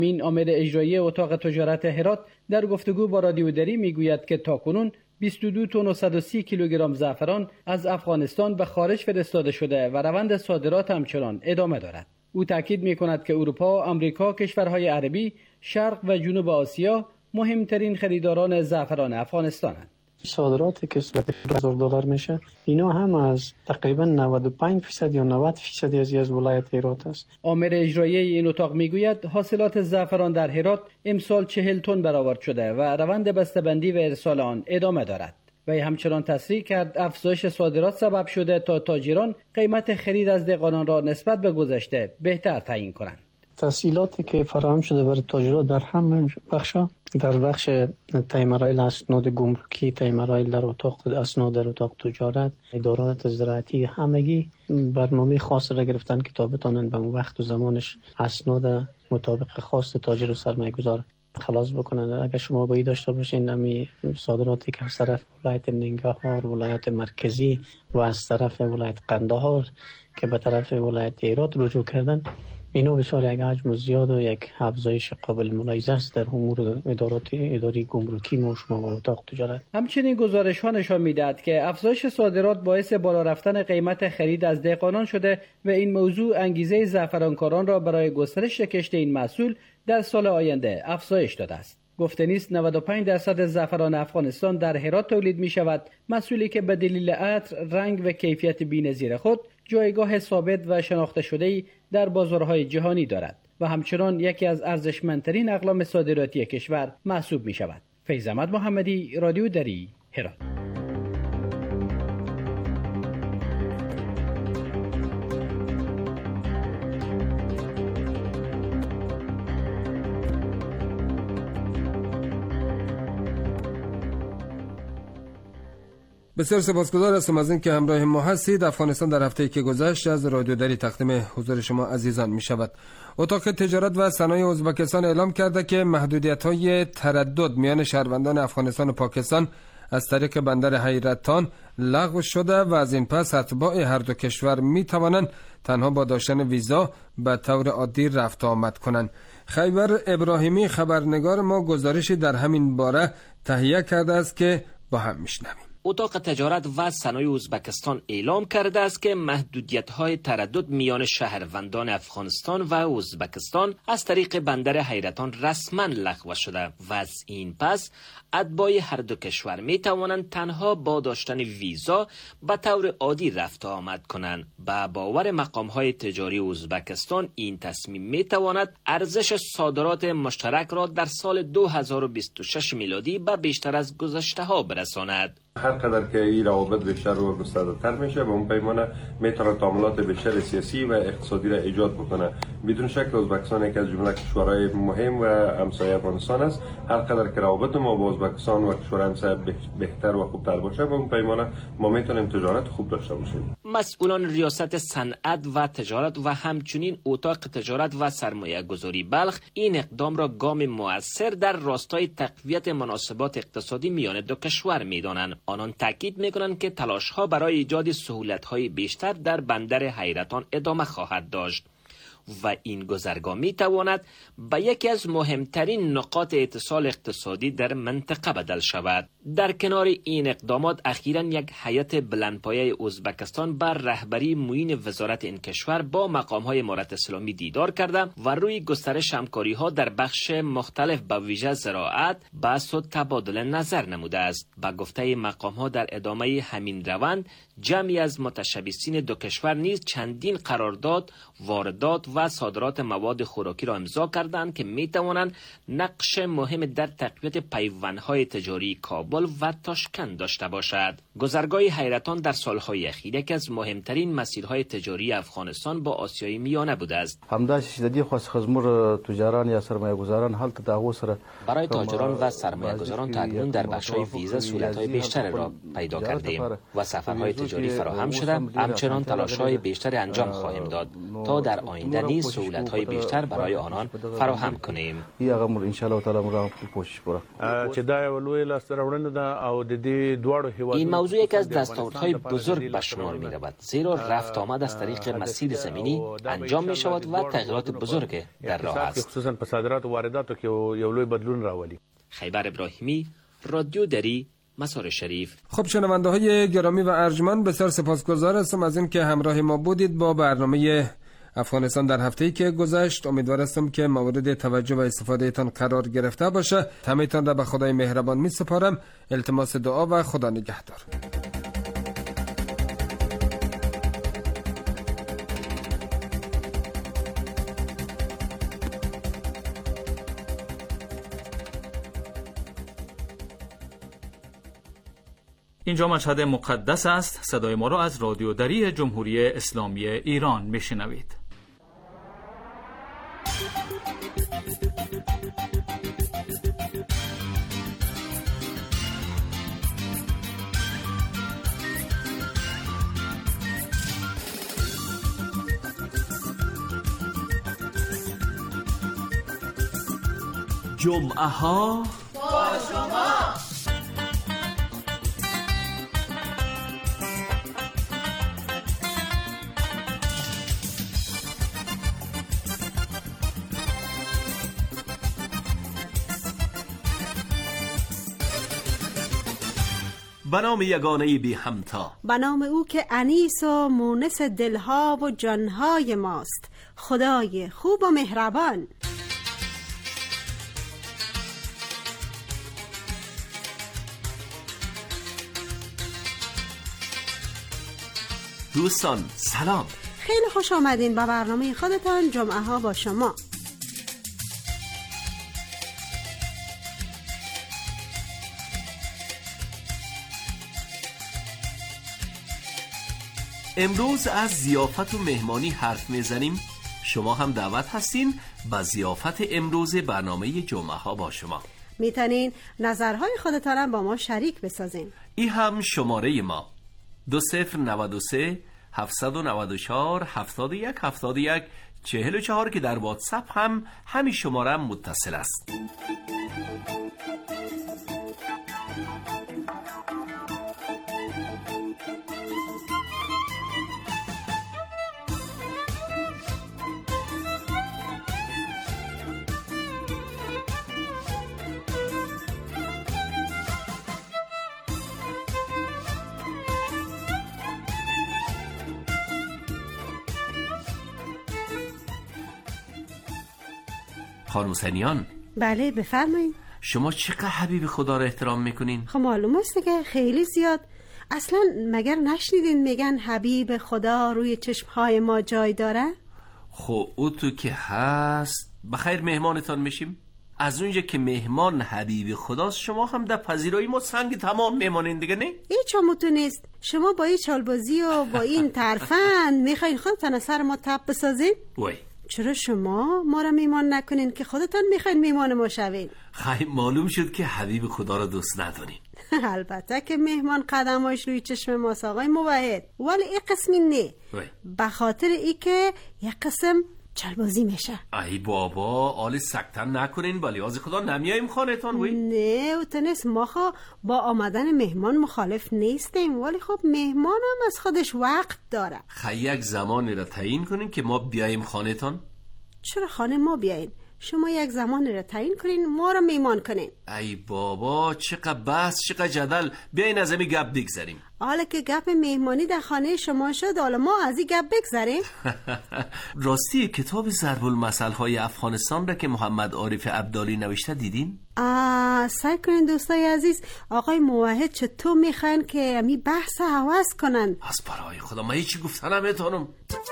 این آمر اجرایی اتاق تجارت هرات در گفتگو با رادیو دری میگوید که تاکنون 22 تن و 130 کیلوگرم زعفران از افغانستان به خارج فرستاده شده و روند صادرات همچنان ادامه دارد. او تاکید می‌کند که اروپا، آمریکا، کشورهای عربی، شرق و جنوب آسیا مهمترین خریداران زعفران افغانستانند. صادراتی که $10,000 میشه، اینا هم از تقریبا 95% یا 90% از ولایت هرات است. آمر اجرایی این اتاق میگوید حاصلات زعفران در هرات امسال 40 تن برآورد شده و روند بسته‌بندی و ارسال آن ادامه دارد. و همچنان تصریح کرد افزایش صادرات سبب شده تا تاجران قیمت خرید از دهقانان را نسبت به گذشته بهتر تعیین کنند. تسهیلاتی که فراهم شده برای تاجران در همه بخشا، در بخش تایمرایل اسناد گمرکی، تایمرایل در اتاق اسناد در اتاق تجارت، ادارات زراعتی، همگی برنامه خاص را گرفتن که تا بتونن به اون وقت و زمانش اسناد مطابق خاص تاجر و سرمایه‌گذار خلاص بکنن. اگر شما باید داشته باشین امی صادراتی که از طرف ولایت ننگرهار، ولایت مرکزی و از طرف ولایت قندهار که به طرف ولایت هرات رجوع کردن، اینو بسیار یک حجم زیاد و یک افزایش قابل ملاحظه است در امور اداری گمرکی ما شما و اتاق تجارت. همچنین گزارش ها نشان میدهد که افزایش صادرات باعث بالا رفتن قیمت خرید از دهقانان شده و این موضوع انگیزه زعفرانکاران را برای گسترش کشت این محصول در سال آینده افزایش داده است. گفته نیست 95% زعفران افغانستان در هرات تولید می شود، محصولی که به دلیل عطر، رنگ و کیفیت بی‌نظیر خود جایگاه ثابت و شناخته شده‌ای در بازارهای جهانی دارد و همچنان یکی از ارزشمندترین اقلام صادراتی کشور محسوب می شود. فیض احمد محمدی، رادیو دری، هرات. بسیار سپاسگزار هستم از اینکه همراه ما هستید. افغانستان در هفته‌ای که گذشت از رادیو دری تقدیم حضور شما عزیزان می شود. اتاق تجارت و صنایع ازبکستان اعلام کرده که محدودیت‌های تردد میان شهروندان افغانستان و پاکستان از طریق بندر حیرتان لغو شده و از این پس اتباع هر دو کشور می توانند تنها با داشتن ویزا به طور عادی رفت آمد کنند. خیبر ابراهیمی خبرنگار ما گزارشی در همین باره تهیه کرده است که با هم میشنویم. اتاق تجارت و صنایع ازبکستان اعلام کرده است که محدودیت‌های تردد میان شهروندان افغانستان و ازبکستان از طریق بندر حیرتان رسما لغو شده و از این پس اتباع هر دو کشور می توانند تنها با داشتن ویزا به طور عادی رفت آمد کنند. با باور مقام‌های تجاری ازبکستان این تصمیم می تواند ارزش صادرات مشترک را در سال 2026 میلادی به بیشتر از گذشته‌ها برساند. هر قدر که این روابط بیشتر و گسترده‌تر میشه به اون پیمانه میتونه تعاملات بیشتر سیاسی و اقتصادی را ایجاد بکنه. بدون شک ازبکستان یکی از جمله کشورهای مهم و همسایه افغانستان است. هر قدر که روابط ما با ازبکستان و کشور همسایه بهتر و خوبتر باشه به اون پیمانه ما میتونیم تجارت خوب داشته باشیم. مسئولان ریاست صنعت و تجارت و همچنین اتاق تجارت و سرمایه گذاری بلخ این اقدام را گام مؤثر در راستای تقویت مناسبات اقتصادی میان دو کشور میدانند. آنان تاکید میکنند که تلاش‌ها برای ایجاد سهولت‌های بیشتر در بندر حیرتان ادامه خواهد داشت و این گذرگاه میتواند به یکی از مهمترین نقاط اتصال اقتصادی در منطقه بدل شود. در کنار این اقدامات اخیراً یک هیئت بلندپایه ازبکستان بر رهبری معین وزارت این کشور با مقام‌های امارت اسلامی دیدار کرده و روی گسترش همکاری‌ها در بخش مختلف به ویژه زراعت بحث و تبادل نظر نموده است. با گفته مقام‌ها در ادامه همین روند جمعی از متشبثین دو کشور نیز چندین قرارداد واردات و صادرات مواد خوراکی را امضا کردند که می‌توانند نقش مهم در تقویت پیوندهای تجاری کابل و تاشکند داشته باشد. گذرگاه حیرتان در سالهای اخیر یکی از مهمترین مسیرهای تجاری افغانستان با آسیای میانه بوده است. برای تاجران و سرمایه‌گذاران تاکنون در بخش‌های ویزا سهولت‌های بیشتر را پیدا کردیم و سفرهای تجاری فراهم شده. همچنان تلاش‌های بیشتر انجام خواهیم داد تا در آینده یعنی سهولت‌های بیشتر برای آنان فراهم کنیم. این موضوع یک از دستاوردهای بزرگ به شمار می رود، زیرا رفت آمد از طریق مسیر زمینی انجام می شود و تغییرات بزرگ در راه است. خصوصا په صادرات و وارداتو کې یو لوی بدلون راولي. خیبر ابراهیمی، رادیو دری، مزار شریف. خب شنونده های گرامی و ارجمند، بسیار سپاسگزار هستم از این که همراه ما بودید با برنامه افغانستان در هفته‌ای که گذشت. امیدوار هستم که مورد توجه و استفاده تان قرار گرفته باشه. همه‌تان را به خدای مهربان می سپارم. التماس دعا و خدا نگهدار. اینجا مشهد مقدس است. صدای ما را از رادیو دری جمهوری اسلامی ایران میشنوید. جمعه ها با شما. به نام یگانه بی همتا، به نام او که انیس و مونس دلها و جانهای ماست، خدای خوب و مهربان. دوستان سلام، خیلی خوش آمدین به برنامه خودتان جمعه ها با شما. امروز از ضیافت و مهمانی حرف میزنیم. شما هم دعوت هستین به ضیافت امروز برنامه جمعه ها با شما. میتونین نظرهای خودتان با ما شریک بسازین. این هم شماره ما 2093 794 71 71 44 که در واتساپ هم همین شماره هم متصل است. خانم سنیان. بله بفرمایید. شما چقدر حبیب خدا را احترام میکنین؟ خب معلوم است که خیلی زیاد. اصلا مگر نشنیدین میگن حبیب خدا روی چشمهای ما جای داره؟ خب او تو که هست بخیر مهمانتان میشیم. از اونجا که مهمان حبیب خداست، شما هم در پذیرایی ما سنگ تمام میمانین دیگه، نه؟ هیچ همونطور نیست. شما با این چالبازی و با این ترفند میخواین خودتان سر ما تب بسازین؟ وای چرا شما ما را میمان نکنین که خودتان میخواین میمان ما شوین؟ خیلی معلوم شد که حبیب خدا را دوست ندارین. البته که مهمان قدماش روی چشم ماست آقای موحد، ولی این قسمی نه. به خاطر ای که یک قسم چلبازی میشه. ای بابا آل سکتن نکنین، با لیاز خدا نمیاییم خانهتان. وی نه او تنست، ما خب با آمدن مهمان مخالف نیستیم، ولی خب مهمان هم از خودش وقت داره. یک زمانی را تعیین کنین که ما بیاییم خانهتان. چرا خانه ما بیاین؟ شما یک زمانی را تعیین کنین ما را میمان کنین. ای بابا چقدر بحث چقدر جدل، بیاین از امی گپ بگذاریم. حالا که گپ مهمانی در خانه شما شد، حالا ما از این گپ بگذاریم. راستی کتاب ضرب المثل های افغانستان را که محمد عارف عبدالی نوشته دیدین؟ سعی کنین دوستای عزیز، آقای موحد چطور میخواین که امی بحث عوض کنن؟ از برای خدا من هیچی گفتن نمیتونم.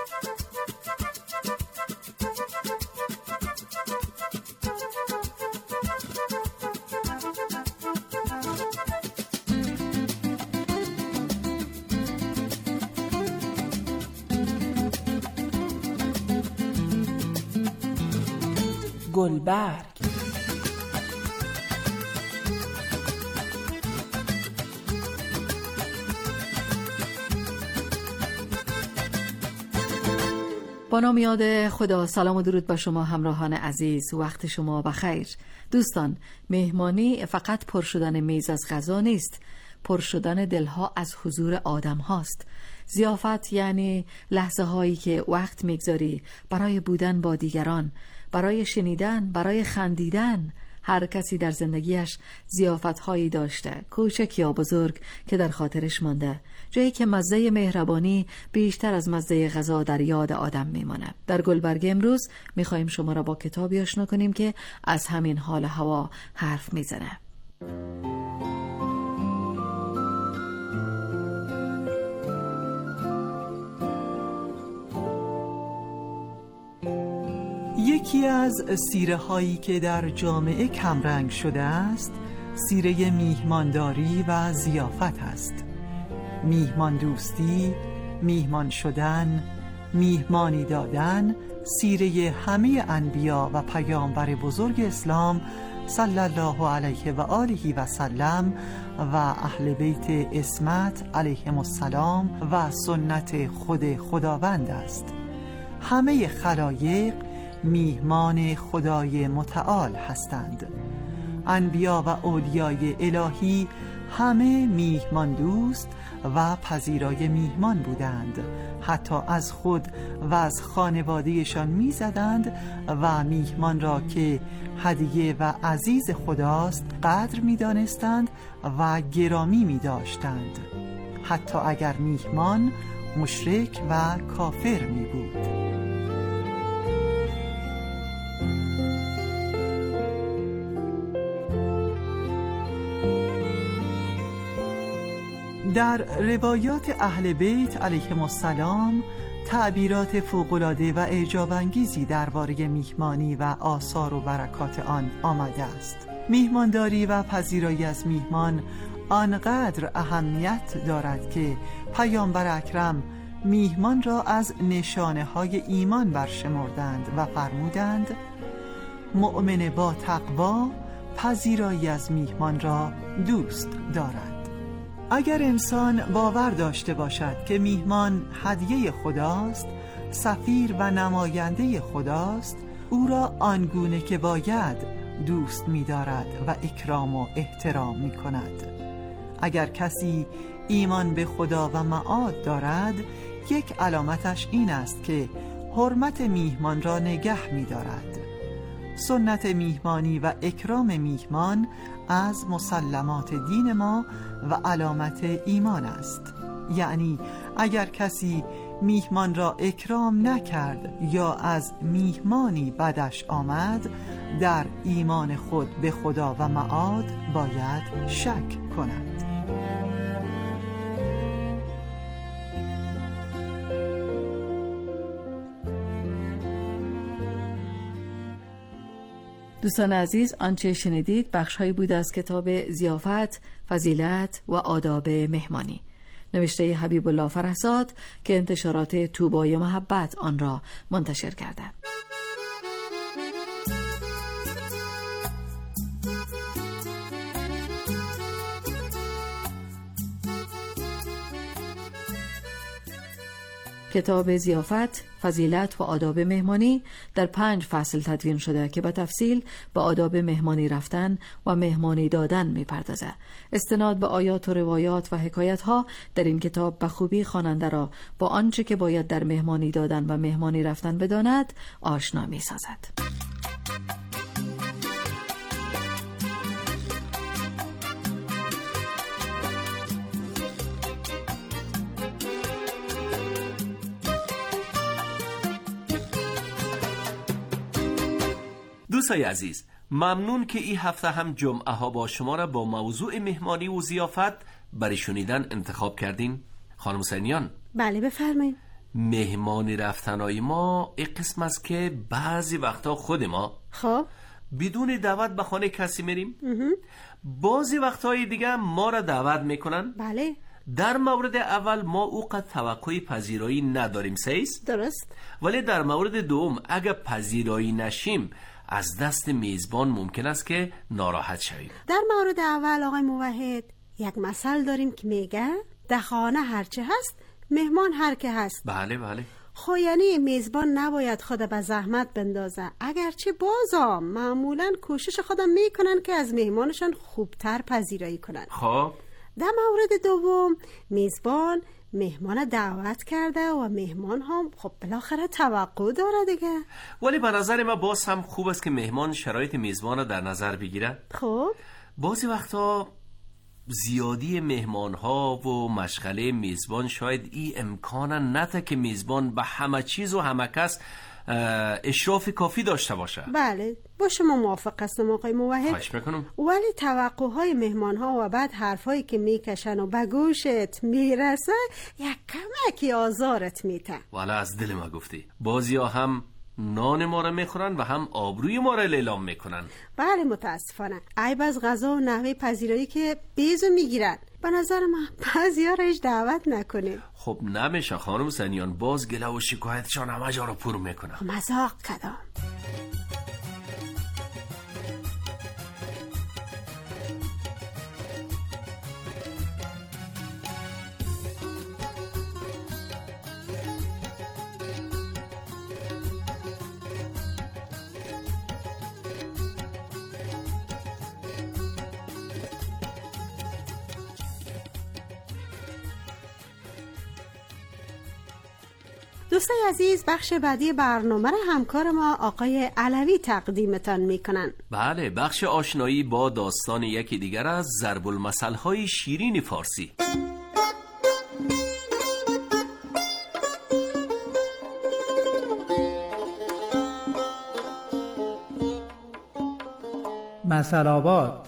گلبرگ. با نام یاد خدا. سلام و درود به شما همراهان عزیز، وقت شما بخیر. دوستان، مهمانی فقط پر شدن میز از غذا نیست، پر شدن دلها از حضور آدم هاست. ضیافت یعنی لحظه هایی که وقت میگذاری برای بودن با دیگران، برای شنیدن، برای خندیدن. هر کسی در زندگیش ضیافت هایی داشته، کوچک یا بزرگ، که در خاطرش مانده، جایی که مزه مهربانی بیشتر از مزه غذا در یاد آدم میمانه. در گلبرگ امروز میخوایم شما را با کتابی آشنا کنیم که از همین حال هوا حرف میزنه. یکی از سیره هایی که در جامعه کمرنگ شده است، سیره میهمانداری و ضیافت است. میهمان دوستی، میهمان شدن، میهمانی دادن، سیره همه انبیا و پیامبر بزرگ اسلام صلی الله علیه و آله و سلم و اهل بیت عصمت علیهم السلام و سنت خود خداوند است. همه خلایق میهمان خدای متعال هستند. انبیا و اولیای الهی همه میهمان دوست و پذیرای میهمان بودند. حتی از خود و از خانوادهشان میزدند و میهمان را که هدیه و عزیز خداست قدر میدانستند و گرامی میداشتند، حتی اگر میهمان مشرک و کافر می بود. در روایات اهل بیت علیهم السلام تعبیرات فوق‌العاده و اعجاب‌انگیزی درباره میهمانی و آثار و برکات آن آمده است. میهمانداری و پذیرایی از میهمان آنقدر اهمیت دارد که پیامبر اکرم میهمان را از نشانه‌های ایمان برشمردند و فرمودند مؤمن با تقوا پذیرایی از میهمان را دوست دارد. اگر انسان باور داشته باشد که میهمان هدیه خداست، سفیر و نماینده خداست، او را آنگونه که باید دوست می‌دارد و اکرام و احترام می‌کند. اگر کسی ایمان به خدا و معاد دارد، یک علامتش این است که حرمت میهمان را نگه می‌دارد. سنت میهمانی و اکرام میهمان از مسلمات دین ما و علامت ایمان است. یعنی اگر کسی میهمان را اکرام نکرد یا از میهمانی بدش آمد، در ایمان خود به خدا و معاد باید شک کند. دوستان عزیز، آنچه شنیدید بخش‌هایی بود از کتاب ضیافت، فضیلت و آداب مهمانی، نوشته حبیب الله فرهزاد که انتشارات طوبای محبت آن را منتشر کرده. کتاب ضیافت، فضیلت و آداب مهمانی در 5 فصل تدوین شده که به تفصیل به آداب مهمانی رفتن و مهمانی دادن می‌پردازد. استناد به آیات و روایات و حکایت ها در این کتاب به خوبی خواننده را با آنچه که باید در مهمانی دادن و مهمانی رفتن بداند آشنا می‌سازد. دوستای عزیز، ممنون که این هفته هم جمعه ها با شما را با موضوع مهمانی و ضیافت برای شنیدن انتخاب کردین. خانم حسینیان. بله بفرمایید. مهمانی رفتنهای ما این قسم است که بعضی وقتا خود ما بدون دعوت به خانه کسی میریم، بعضی وقتهای دیگه ما را دعوت میکنن. بله. در مورد اول ما اوقات توقع پذیرایی نداریم، سیست؟ درست. ولی در مورد دوم اگر پذیرایی نشیم از دست میزبان ممکن است که ناراحت شویم. در مورد اول آقای موحد یک مثل داریم که میگه در خانه هرچه هست مهمان هر که هست. بله بله. خو یعنی میزبان نباید خود به زحمت بندازه، اگرچه بازم معمولا کوشش خودم میکنن که از مهمانشان خوبتر پذیرایی کنن. خب در مورد دوم، میزبان مهمان دعوت کرده و مهمان هم خب بالاخره توقع داره دیگه. ولی به نظر من باز هم خوب است که مهمان شرایط میزبان رو در نظر بگیره. خب بعضی وقتا زیادی مهمان ها و مشغله میزبان شاید این امکان نده که میزبان به همه چیز و همه کس اشراف کافی داشته باشه. بله با شما موافق هستم آقای موحد. خواهش میکنم. ولی توقعهای مهمان ها و بعد حرفایی که میکشن و به گوشت میرسه یک کمکی آزارت میته. والا از دل ما گفتی. بعضی ها هم نان ما را میخورن و هم آبروی ما را لیلام میکنن. بله متاسفانه عیب از غذا و نحوه پذیرایی که بیزو میگیرن. به نظر من بعضی‌ها را هیچ دعوت نکنیم. خب نمیشه خانم سنیان، باز گله و شکایتشان همه جا را پر میکنه. مذاق کدام. دوستای عزیز، بخش بعدی برنامه را همکار ما آقای علوی تقدیمتان میکنن. بله، بخش آشنایی با داستان یکی دیگر از ضرب المثل های شیرین فارسی. مثل آباد.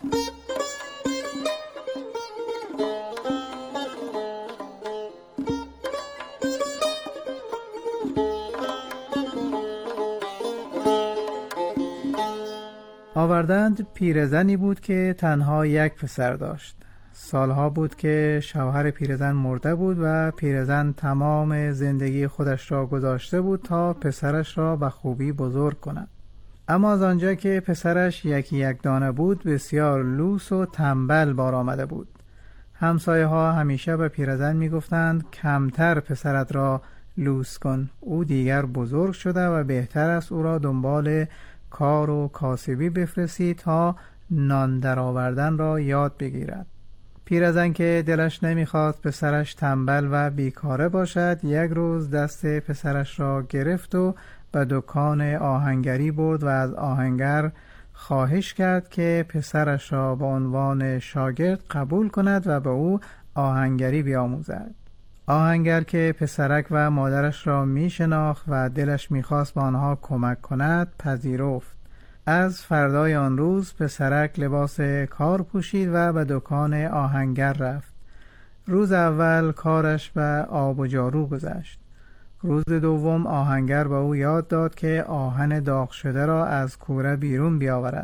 آوردند پیرزنی بود که تنها یک پسر داشت. سالها بود که شوهر پیرزن مرده بود و پیرزن تمام زندگی خودش را گذاشته بود تا پسرش را به خوبی بزرگ کند. اما از آنجا که پسرش یک دانه بود بسیار لوس و تنبل بار آمده بود. همسایه ها همیشه به پیرزن می گفتند کمتر پسرت را لوس کن، او دیگر بزرگ شده و بهتر است او را دنبال کار و کاسبی بفرستی تا نان در آوردن را یاد بگیرد. پیرزن که دلش نمیخواست پسرش تنبل و بیکاره باشد، یک روز دست پسرش را گرفت و به دکان آهنگری برد و از آهنگر خواهش کرد که پسرش را به عنوان شاگرد قبول کند و به او آهنگری بیاموزد. آهنگر که پسرک و مادرش را می شناخت و دلش می خواست به آنها کمک کند پذیرفت. از فردای آن روز پسرک لباس کار پوشید و به دکان آهنگر رفت. روز اول کارش به آب و جارو گذشت. روز دوم آهنگر به او یاد داد که آهن داغ شده را از کوره بیرون بیاورد.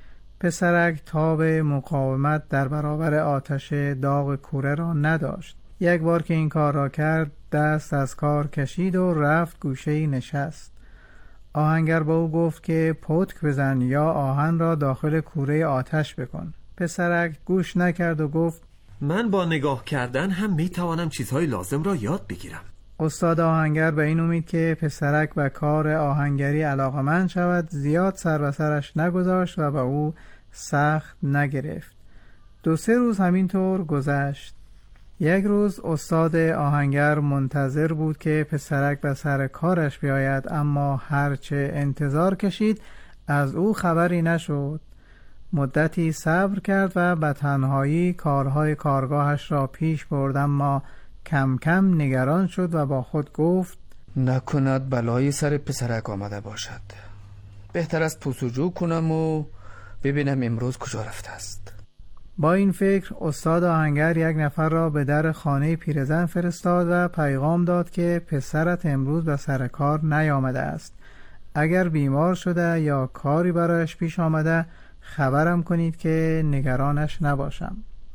پسرک تاب مقاومت در برابر آتش داغ کوره را نداشت. یک بار که این کار را کرد دست از کار کشید و رفت گوشه‌ای نشست. آهنگر با او گفت که پتک بزن یا آهن را داخل کوره آتش بکن. پسرک گوش نکرد و گفت من با نگاه کردن هم میتوانم چیزهای لازم را یاد بگیرم. استاد آهنگر به این امید که پسرک به کار آهنگری علاقمند شود زیاد سر به سرش نگذاشت و به او سخت نگرفت. 2-3 روز همینطور گذشت. یک روز استاد آهنگر منتظر بود که پسرک به سر کارش بیاید، اما هرچه انتظار کشید از او خبری نشد. مدتی صبر کرد و به تنهایی کارهای کارگاهش را پیش برد، اما کم کم نگران شد و با خود گفت نکند بلایی سر پسرک آمده باشد. بهتر است پرسجو کنم و ببینم امروز کجا رفته است. با این فکر استاد آهنگر یک نفر را به در خانه پیرزن فرستاد و پیغام داد که پسرت امروز به سر کار نیامده است. اگر بیمار شده یا کاری برایش پیش آمده خبرم کنید که نگرانش نباشم.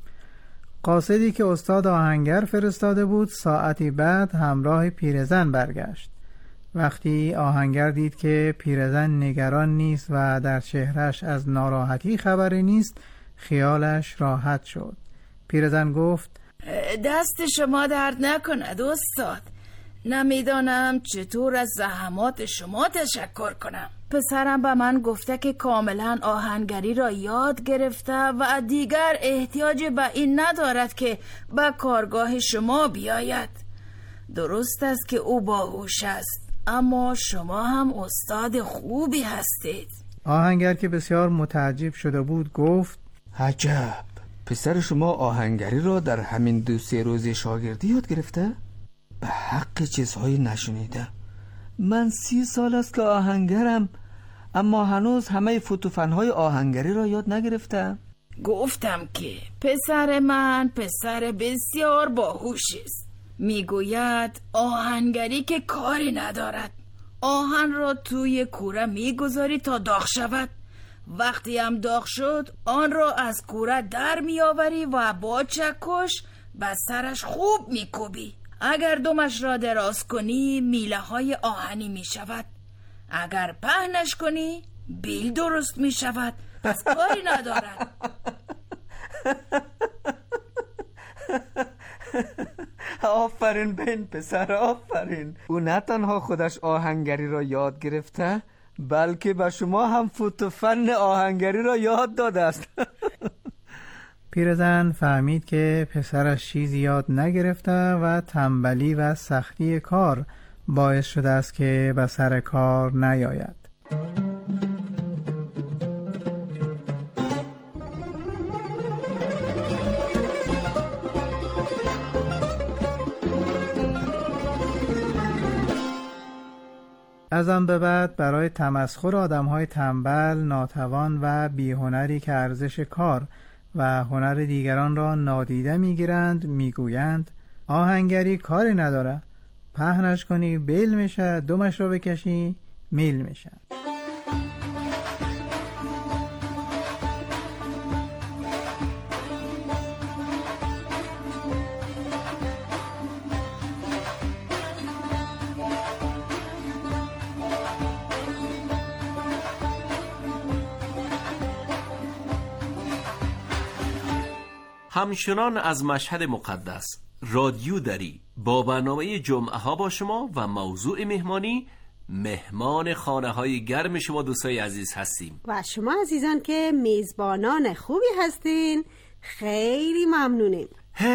قاصدی که استاد آهنگر فرستاده بود ساعتی بعد همراه پیرزن برگشت. وقتی آهنگر دید که پیرزن نگران نیست و در چهرهش از ناراحتی خبری نیست خیالش راحت شد. پیرزن گفت دست شما درد نکند استاد، نمیدانم چطور از زحمات شما تشکر کنم. پسرم به من گفته که کاملا آهنگری را یاد گرفته و دیگر احتیاج به این ندارد که به کارگاه شما بیاید. درست است که او باهوش است، اما شما هم استاد خوبی هستید. آهنگر که بسیار متعجب شده بود گفت: عجب، پسر شما آهنگری را در همین 2-3 روز شاگردی یاد گرفته؟ به حق چیزهای نشنیده. من 30 سال است که آهنگرم، اما هنوز همه فوتوفنهای آهنگری را یاد نگرفتم. گفتم که پسر من پسر بسیار باهوشی است. میگوید آهنگری که کاری ندارد. آهن را توی کوره میگذاری تا داغ شود. وقتی هم داغ شد آن را از کوره در میآوری و با چکش به سرش خوب میکوبی. اگر دمش را دراز کنی میله های آهنی می شود. اگر پهنش کنی بیل درست می شود. پس کاری ندارد. آفرین به این پسر، آفرین. او نه تنها خودش آهنگری را یاد گرفته، بلکه به شما هم فوتوفن آهنگری را یاد داده است. پیرزن فهمید که پسرش چیزی یاد نگرفته و تنبلی و سختی کار باعث شده است که به سر کار نیاید. از آن به بعد برای تمسخر آدم‌های تنبل، ناتوان و بی‌هنری که ارزش کار و هنر دیگران را نادیده میگیرند میگویند آهنگری کاری نداره، پهنش کنی بیل میشه، دمش رو بکشی میل میشه. همچنان از مشهد مقدس رادیو دری با برنامه جمعه ها با شما و موضوع مهمانی مهمان خانه های گرم شما دوستای عزیز هستیم و شما عزیزان که میزبانان خوبی هستین خیلی ممنونیم.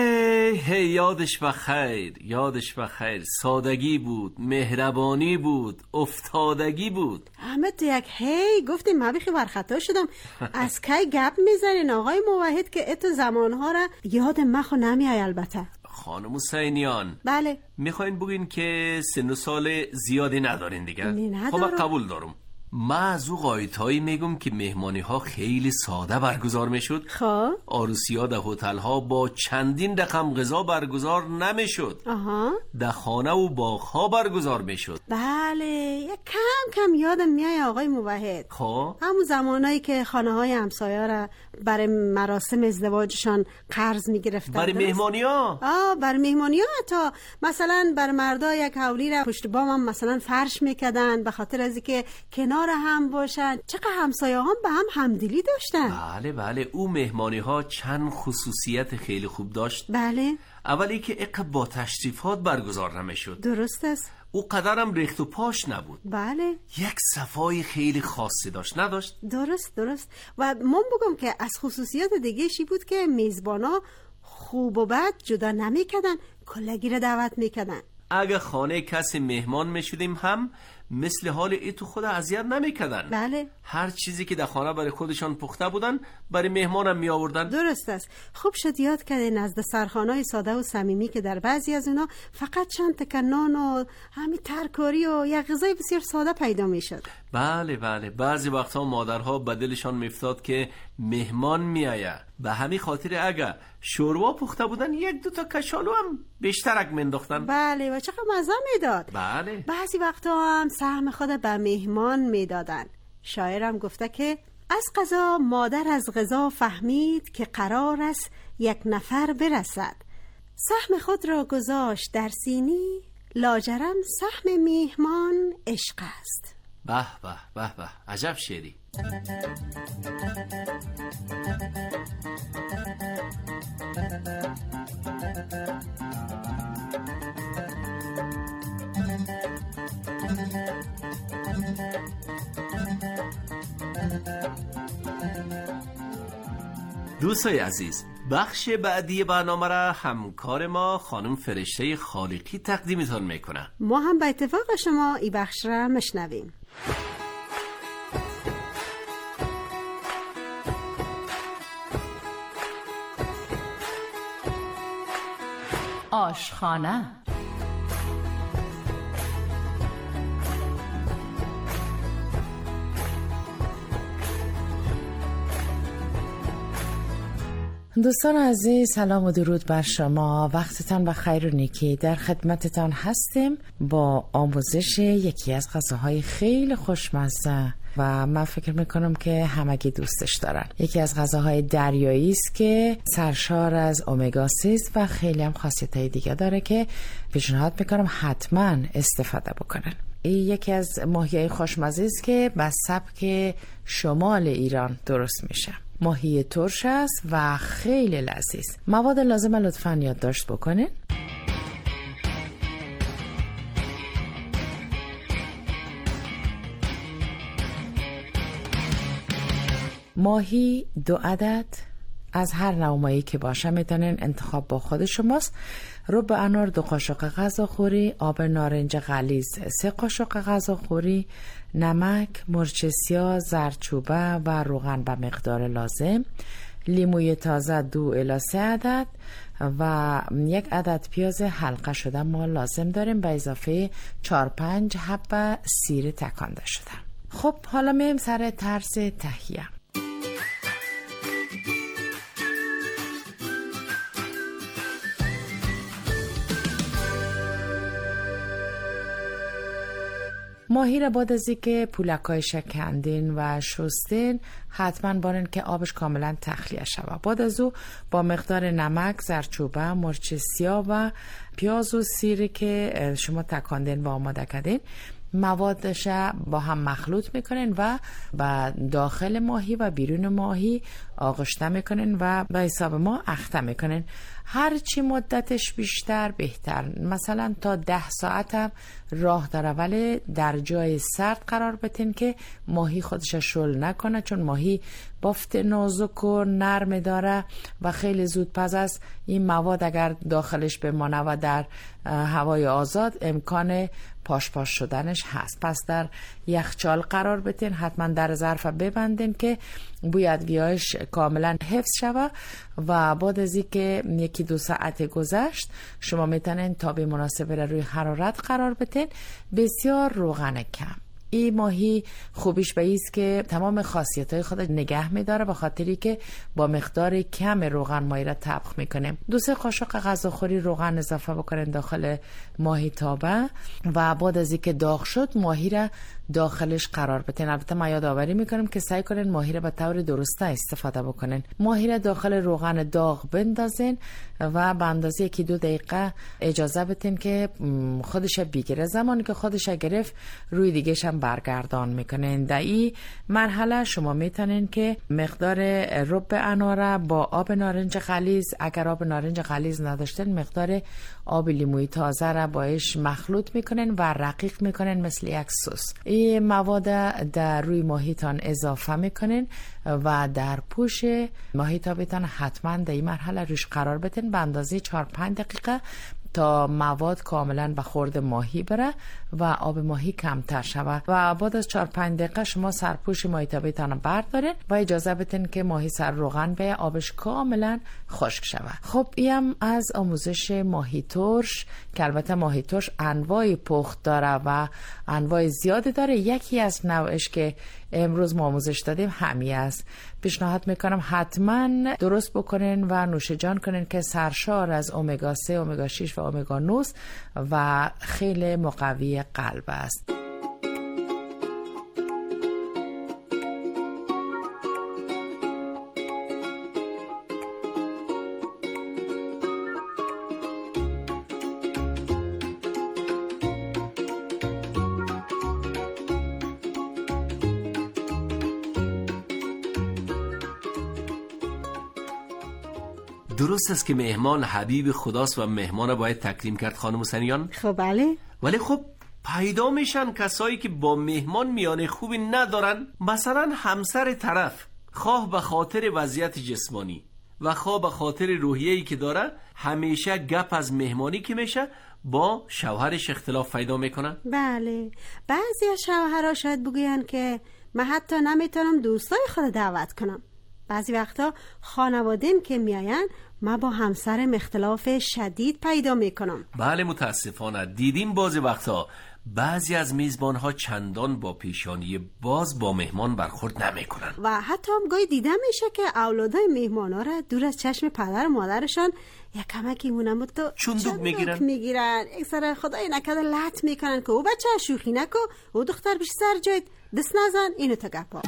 هی یادش بخیر، یادش بخیر. سادگی بود، مهربانی بود، افتادگی بود. همه تو یک هی گفتیم. من بخی برخطا شدم. از کی گپ میزنین آقای موحد که اتو زمانها را یاد مخو نمیای؟ البته خانم حسینیان، بله، میخواین بگین که سن و سال زیادی ندارین دیگه؟ خب من قبول دارم. من از او قایدهایی میگم که مهمانی ها خیلی ساده برگزار میشد. خب عروسی ها در هتل ها با چندین رقم غذا برگزار نمیشد. در خانه و باغ ها برگزار میشد. بله، یک کم کم یادم میای آقای موحد. خب همون زمانایی که خانه های همسایه را برای مراسم ازدواجشان قرض میگرفتن. برای مهمانی ها؟ برای مهمانی ها. تا مثلا بر مردا یک حولی را پشت بام هم مثلا فرش میکردن به خاطر از اینکه کنار هم باشن. چقدر همسایه هم به هم همدلی داشتن. بله او مهمانی ها چند خصوصیت خیلی خوب داشت. بله، اولی که عقب با تشریفات برگزار نمیشد. درست است. او قدرم ریخت و پاش نبود. بله، یک صفای خیلی خاصی نداشت. درست. و من بگم که از خصوصیات دیگه شی بود که میزبانا خوب و بد جدا نمیکردن، کلگی را دعوت میکردن. اگه خانه کسی مهمان میشدیم هم مثل حال ای تو خود اذیت نمیکردن. بله، هر چیزی که در خانه برای خودشان پخته بودن برای مهمانم می آوردن. درست است. خوب شد یاد کردین از دسترخوان‌های ساده و صمیمی که در بعضی از اونا فقط چند تکه نان و همین ترکاری و یک غذای بسیار ساده پیدا میشد. بله بعضی وقتها مادرها به دلشان میفتاد که مهمان میآید، به همین خاطر اگه شوروا پخته بودن 1-2 تا کچالو هم بیشترک مینداختن. بله، و چقدر مزه میداد. بله، بعضی وقتا هم سهم خود به مهمان میدادن. شاعرم گفته که از قضا مادر از غذا فهمید که قرار است 1 نفر برسد. سهم خود را گذاشت در سینی، لاجرم سهم میهمان عشق است. به عجب شعری. دوستای عزیز، بخش بعدی برنامه را همکار ما خانم فرشته خالقی تقدیمتان میکنه. ما هم به اتفاق شما این بخش را مشنویم. آشخانه. دوستان عزیز، سلام و درود بر شما. وقتتان بخیر و نیکی. در خدمتتان هستیم با آموزش یکی از غذاهای خیلی خوشمزه و من فکر میکنم که همگی دوستش دارن. یکی از غذاهای دریایی است که سرشار از امگا 3 و خیلی هم خاصیت‌های دیگه داره که پیشنهاد میکنم حتما استفاده بکنن. این یکی از ماهی‌های خوشمزه است که به سبک شمال ایران درست میشه. ماهی ترش است و خیلی لذیذ. مواد لازم لطفاً یادداشت بکنین. ماهی 2 عدد از هر نوع ماهی که باشه میتونین انتخاب با خود شماست. رب انار 2 قاشق غذاخوری، آب نارنج غلیظ 3 قاشق غذاخوری، نمک، مرچ سیاه، زردچوبه و روغن به مقدار لازم، لیموی تازه 2 الی 3 عدد و 1 عدد پیاز حلقه شده ما لازم داریم به اضافه 4-5 حبه سیر تکانده شده. خب حالا میم سر طرز تهیه. ماهی را بعد از اینکه پولکای شکندین و شستین حتما بارین که آبش کاملا تخلیه شود. بعد از او با مقدار نمک، زردچوبه، مرچ سیاه و پیاز و سیری که شما تکاندین و آماده کردین موادش با هم مخلوط میکنین و با داخل ماهی و بیرون ماهی آغشته میکنین و به حساب ما اخته میکنین. هر چی مدتش بیشتر بهتر. مثلا تا 10 ساعت هم راه داره، ولی در جای سرد قرار بتین که ماهی خودش شل نکنه، چون ماهی بافت نازک و نرم داره و خیلی زود پس از این مواد اگر داخلش بمانه و در هوای آزاد امکان پاش شدنش هست. پس در یخچال قرار بتین، حتما در ظرف ببندین که بوی ادویه‌اش کاملا حفظ شود و بعد از اینکه 1-2 ساعت گذشت شما میتونین تا به مناسبه روی حرارت قرار بتین. بسیار روغن کم. این ماهی خوبیش به ایست که تمام خاصیت‌های خودش نگه می‌داره، به خاطری که با مقدار کم روغن ماهی را طبخ می‌کنیم. 2-3 قاشق غذاخوری روغن اضافه بکنین داخل ماهی تابه و بعد از اینکه داغ شد ماهی را داخلش قرار بدین. البته ما یادآوری می‌کنیم که سعی کنین ماهی را به طور درسته استفاده بکنین. ماهی را داخل روغن داغ بندازین و به اندازه 1-2 دقیقه اجازه بدین که خودش بگیره. زمانی که خودش گرفت روی دیگه‌ش هم برگردان میکنین. در این مرحله شما میتونین که مقدار رب انار با آب نارنج غلیظ، اگر آب نارنج غلیظ نداشتین مقدار آب لیموی تازه را باش مخلوط میکنین و رقیق میکنین مثل یک سس. این مواد در روی ماهیتان اضافه میکنین و در پوش ماهیتان حتما در این مرحله روش قرار بدین به اندازه 4-5 دقیقه تا مواد کاملا به خورد ماهی بره و آب ماهی کمتر شود و بعد از 4-5 دقیقه شما سرپوش ماهیتابیتان بردارین و اجازه بدین که ماهی سر روغن به آبش کاملا خشک شود. خب این از آموزش ماهی ترش که البته ماهی ترش انواع پخت داره و انواع زیادی داره. یکی از نوعش که امروز ما آموزش دادیم همین است. پیشنهاد میکنم حتما درست بکنین و نوش جان کنین که سرشار از امگا 3، امگا 6 و امگا 9 و خیلی مقوی قلب است. درست است که مهمان حبیب خداست و مهمان باید تکریم کرد خانم حسینیان. خب بله. ولی خب پیدا میشن کسایی که با مهمان میانه خوبی ندارن. مثلا همسر طرف خواه به خاطر وضعیت جسمانی و خواه به خاطر روحیه‌ای که داره همیشه گپ از مهمانی که میشه با شوهرش اختلاف پیدا میکنه. بله، بعضی از شوهرها شاید بگوین که من حتی نمیتونم دوستای خود دعوت کنم. بعضی وقتا خانواده‌ام که میاین من با همسرم اختلاف شدید پیدا میکنم. بله متاسفانه دیدیم بعضی وقتا بعضی از میزبانها چندان با پیشانی باز با مهمان برخورد نمیکنن و حتی هم گاهی دیده میشه که اولادای مهمانا را دور از چشم پدر و مادرشان یک کمکی مونم تو چندوک میگیرن. اکثر خدای نکرده لط میکنن که او بچه شوخی نکو، او دختر بیش سر جایت دست نزن، اینو تا گپا.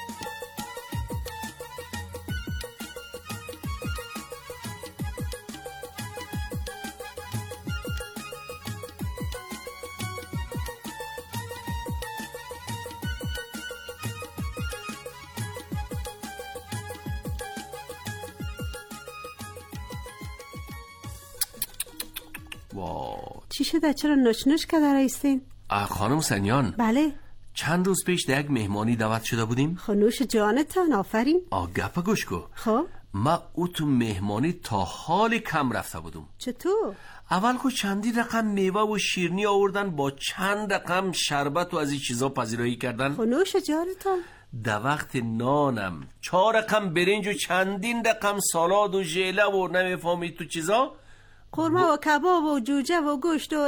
چی شده؟ چرا نوچ که در ایستین؟ خانم سنیان. بله. چند روز پیش در یک مهمانی دعوت شده بودیم. خنوش جانتان، آفرین. گپا گوش کو. خب ما او تو مهمانی تا حال کم رفته بودم. چطور؟ اول که چندی رقم میوه و شیرنی آوردن با چند رقم شربت و از این چیزا پذیرایی کردن. خنوش جانتان. در وقت نانم 4 رقم برنج و چندین رقم سالاد و ژله و نمیفهمید تو چیزا، قورمه و کباب و جوجه و گوشت و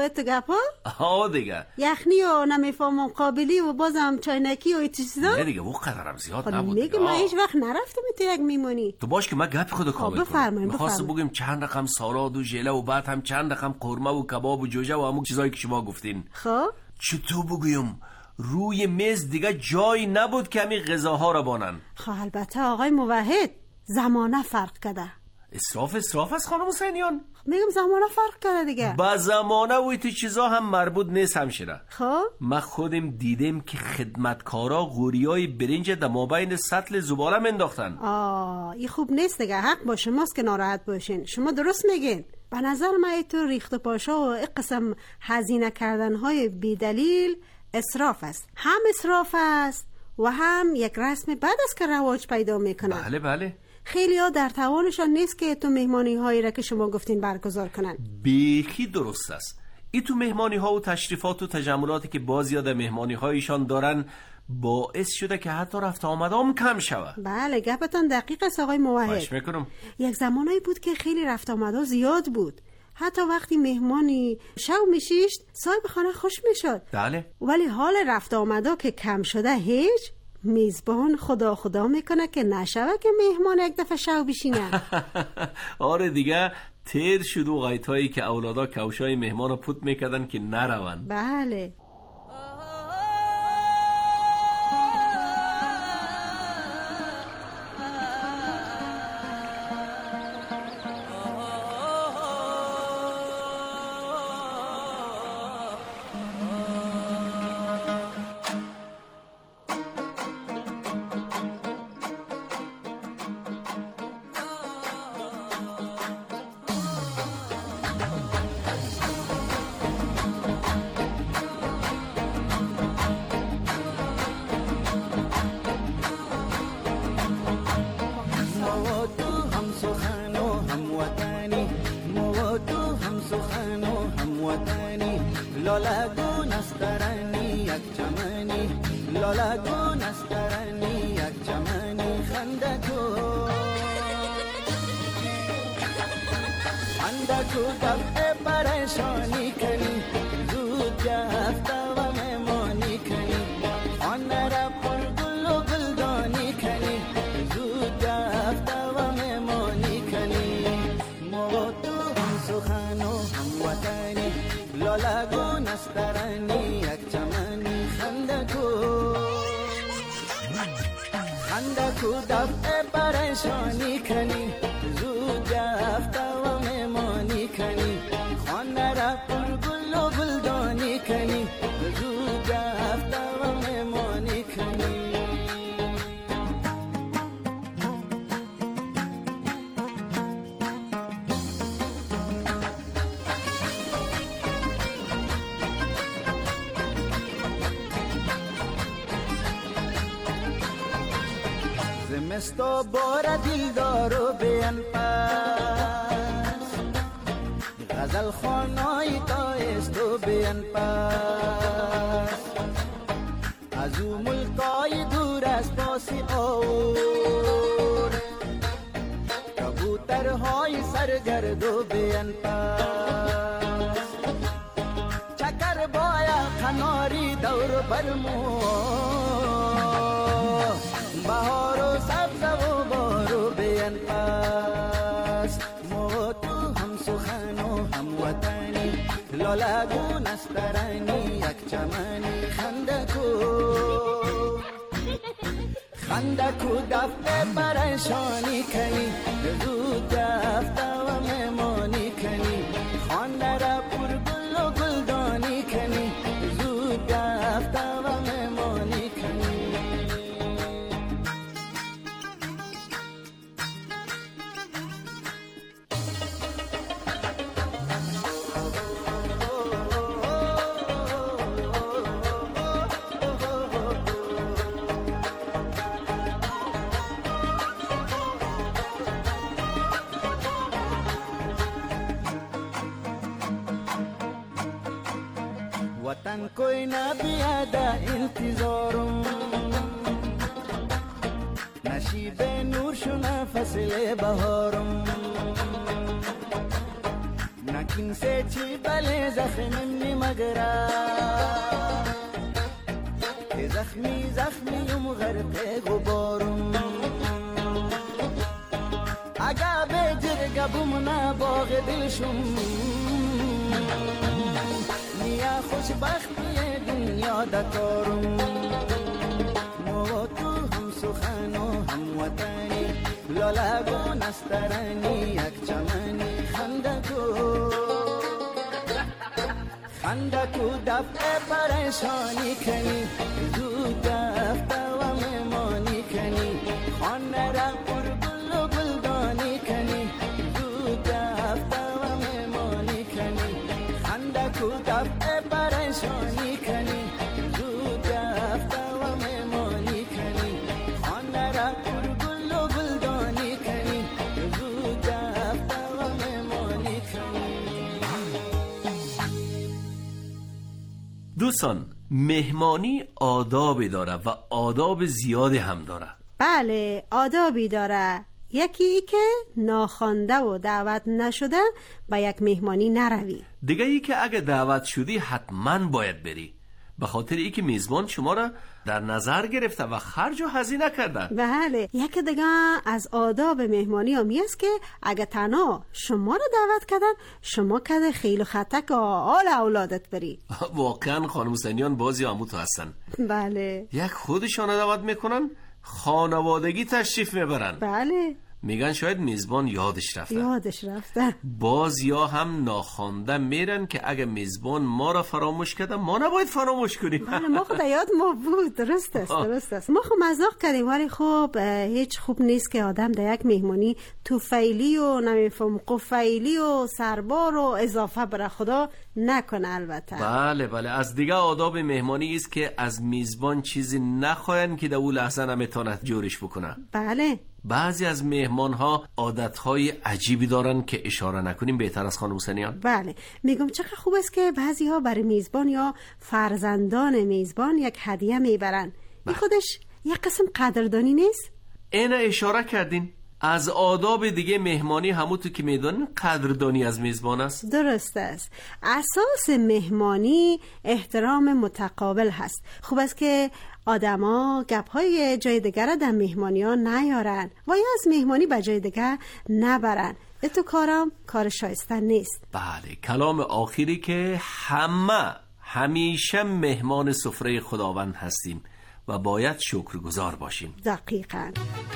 اتگپا. دیگه یخنی و نمیفهمم قابلی و بازم چاینکی و نه دیگه او قدرم زیاد نبود. میگه من هیچ وقت نرفتم تو یک میمونی. تو باش که من گپ خودو کامل کنم. میخواستم بگم چند رقم سالاد و ژله و بعد هم چند رقم قورمه و کباب و جوجه و همون چیزایی که شما گفتین. خب چطور بگویم روی میز دیگه جایی نبود که همین غذاها را بانن. خب البته آقای موحد زمانه فرق کرده. اسراف است خانم حسینیان. میگم زمانه فرق کرده دیگه. با زمانه و ایتی چیزا هم مربوط نیست همشیره. خب ما خودم دیدم که خدمتکارا غوریای برنج در مابین سطل زباله منداختن. این خوب نیست دیگه. حق با شماست که ناراحت باشین. شما درست میگین. به نظر من تو ریخت و پاشا و این قسم هزینه کردن های بی دلیل اسراف است. هم اسراف است و هم یک رسم بد است که رواج پیدا میکنه. بله خیلی ها در توانشان نیست که تو مهمانی هایی را که شما گفتین برگزار کنن. بیخی درست است. ای تو مهمانی ها و تشریفات و تجملاتی که بازی ها در مهمانی هایشان دارن باعث شده که حتی رفت آمدام کم شود. بله گپتان دقیق است آقای موحد. باش میکنم. یک زمانایی بود که خیلی رفت آمدا زیاد بود. حتی وقتی مهمانی شو میشیشت صاحب خانه خوش میشد. بله. ولی حال رفت آمدا که کم شده هیچ، میزبان خدا میکنه که نشوه که مهمان یک دفعه شو بشینه. آره دیگه تیر شد و غیتایی که اولادا کوشای مهمان رو پوت میکردن که نروند. بله. پریشانی کنی زود رفته و میمانی کنی خانه را پر گل و گلدانی کنی زود رفته و میمانی کنی. است و بار دلدارو بیان پس غزل خوانای تا است و بیان پس از او ملکای دور از پاسی اور کبوترهای سرگرد و بیان پس چکر بایا خناری دور برمو بهار و سبز و بارو بیان پس ما تو هم سخن و هم وطنی لالا نسترانی یک چمنی خندکو دفته پریشانی کنی زود دفته و مهمانی کنی خانده را پر گل و گلدانی کنی زود دفته و مهمانی کنی وطن کوئی نہ بیادا انتظارم نشیب نور شنا فصل بهارم نکین سے چی بله زخمیم مگرا که زخمیم غرق غبارم اگه به جرگه بمنا باغ دلشم نیا خوشبختی دنیا دکارم ما تو هم سخن و هم وطنی لالا نسترانی یک چمنی خندکو دفعه پریشانی کنی زود دفته و مهمانی کنی خانه را پر گل و گلدانی کنی زود دفته و مهمانی کنی خندکو دفعه پریشانی کنی زود دفته و مهمانی کنی خانه را پر گل و گلدانی کنی زود دفته و مهمانی کنی. دوستان، مهمانی آدابی داره و آداب زیادی هم داره. بله، آدابی داره. یکی ای که ناخوانده و دعوت نشده به یک مهمانی نروی. دیگه ای که اگه دعوت شدی حتما باید بری، به خاطر ای که میزبان شما را در نظر گرفته و خرج و هزینه کرده. بله، یکی دیگه از آداب مهمانی همی است که اگه تنها شما را دعوت کردن شما کده خیل و خطک آل اولادت بری. واقعا خانم حسینیان بازی آموتو هستن. بله، یک خودشان دعوت میکنن، خانوادگی تشریف میبرن. بله، میگن شاید میزبان یادش رفته. باز یا هم ناخوانده میرن که اگه میزبان ما را فراموش کرده ما نباید فراموش کنیم. بله، ما خود یاد ما بود. درست است. ما خود مذاق کردیم، ولی خب هیچ خوب نیست که آدم در یک مهمانی توفیلی و نمیفهم قفیلی و سربار و اضافه بر خدا نکنه. البته بله، از دیگه آداب مهمانی است که از میزبان چیزی نخواین که در اون لحظه نمیتونه جورش بکنه. بله، بعضی از مهمان ها عادت های عجیبی دارن که اشاره نکنیم بهتر از خانم حسینیان. بله، میگم چقدر خوب است که بعضی ها برای میزبان یا فرزندان میزبان یک هدیه میبرن. این خودش یک قسم قدردانی نیست؟ اینو اشاره کردین. از آداب دیگه مهمانی همونطور که میدونین قدردانی از میزبان است. درست است. اساس مهمانی احترام متقابل هست. خوب است که آدما گپ‌های جای دیگر در مهمانی‌ها نیارن و یا از مهمانی به جای دیگر نبرن. تو کارم کار شایسته نیست. بله، کلام آخری که همیشه مهمان سفره خداوند هستیم و باید شکرگزار باشیم. دقیقاً.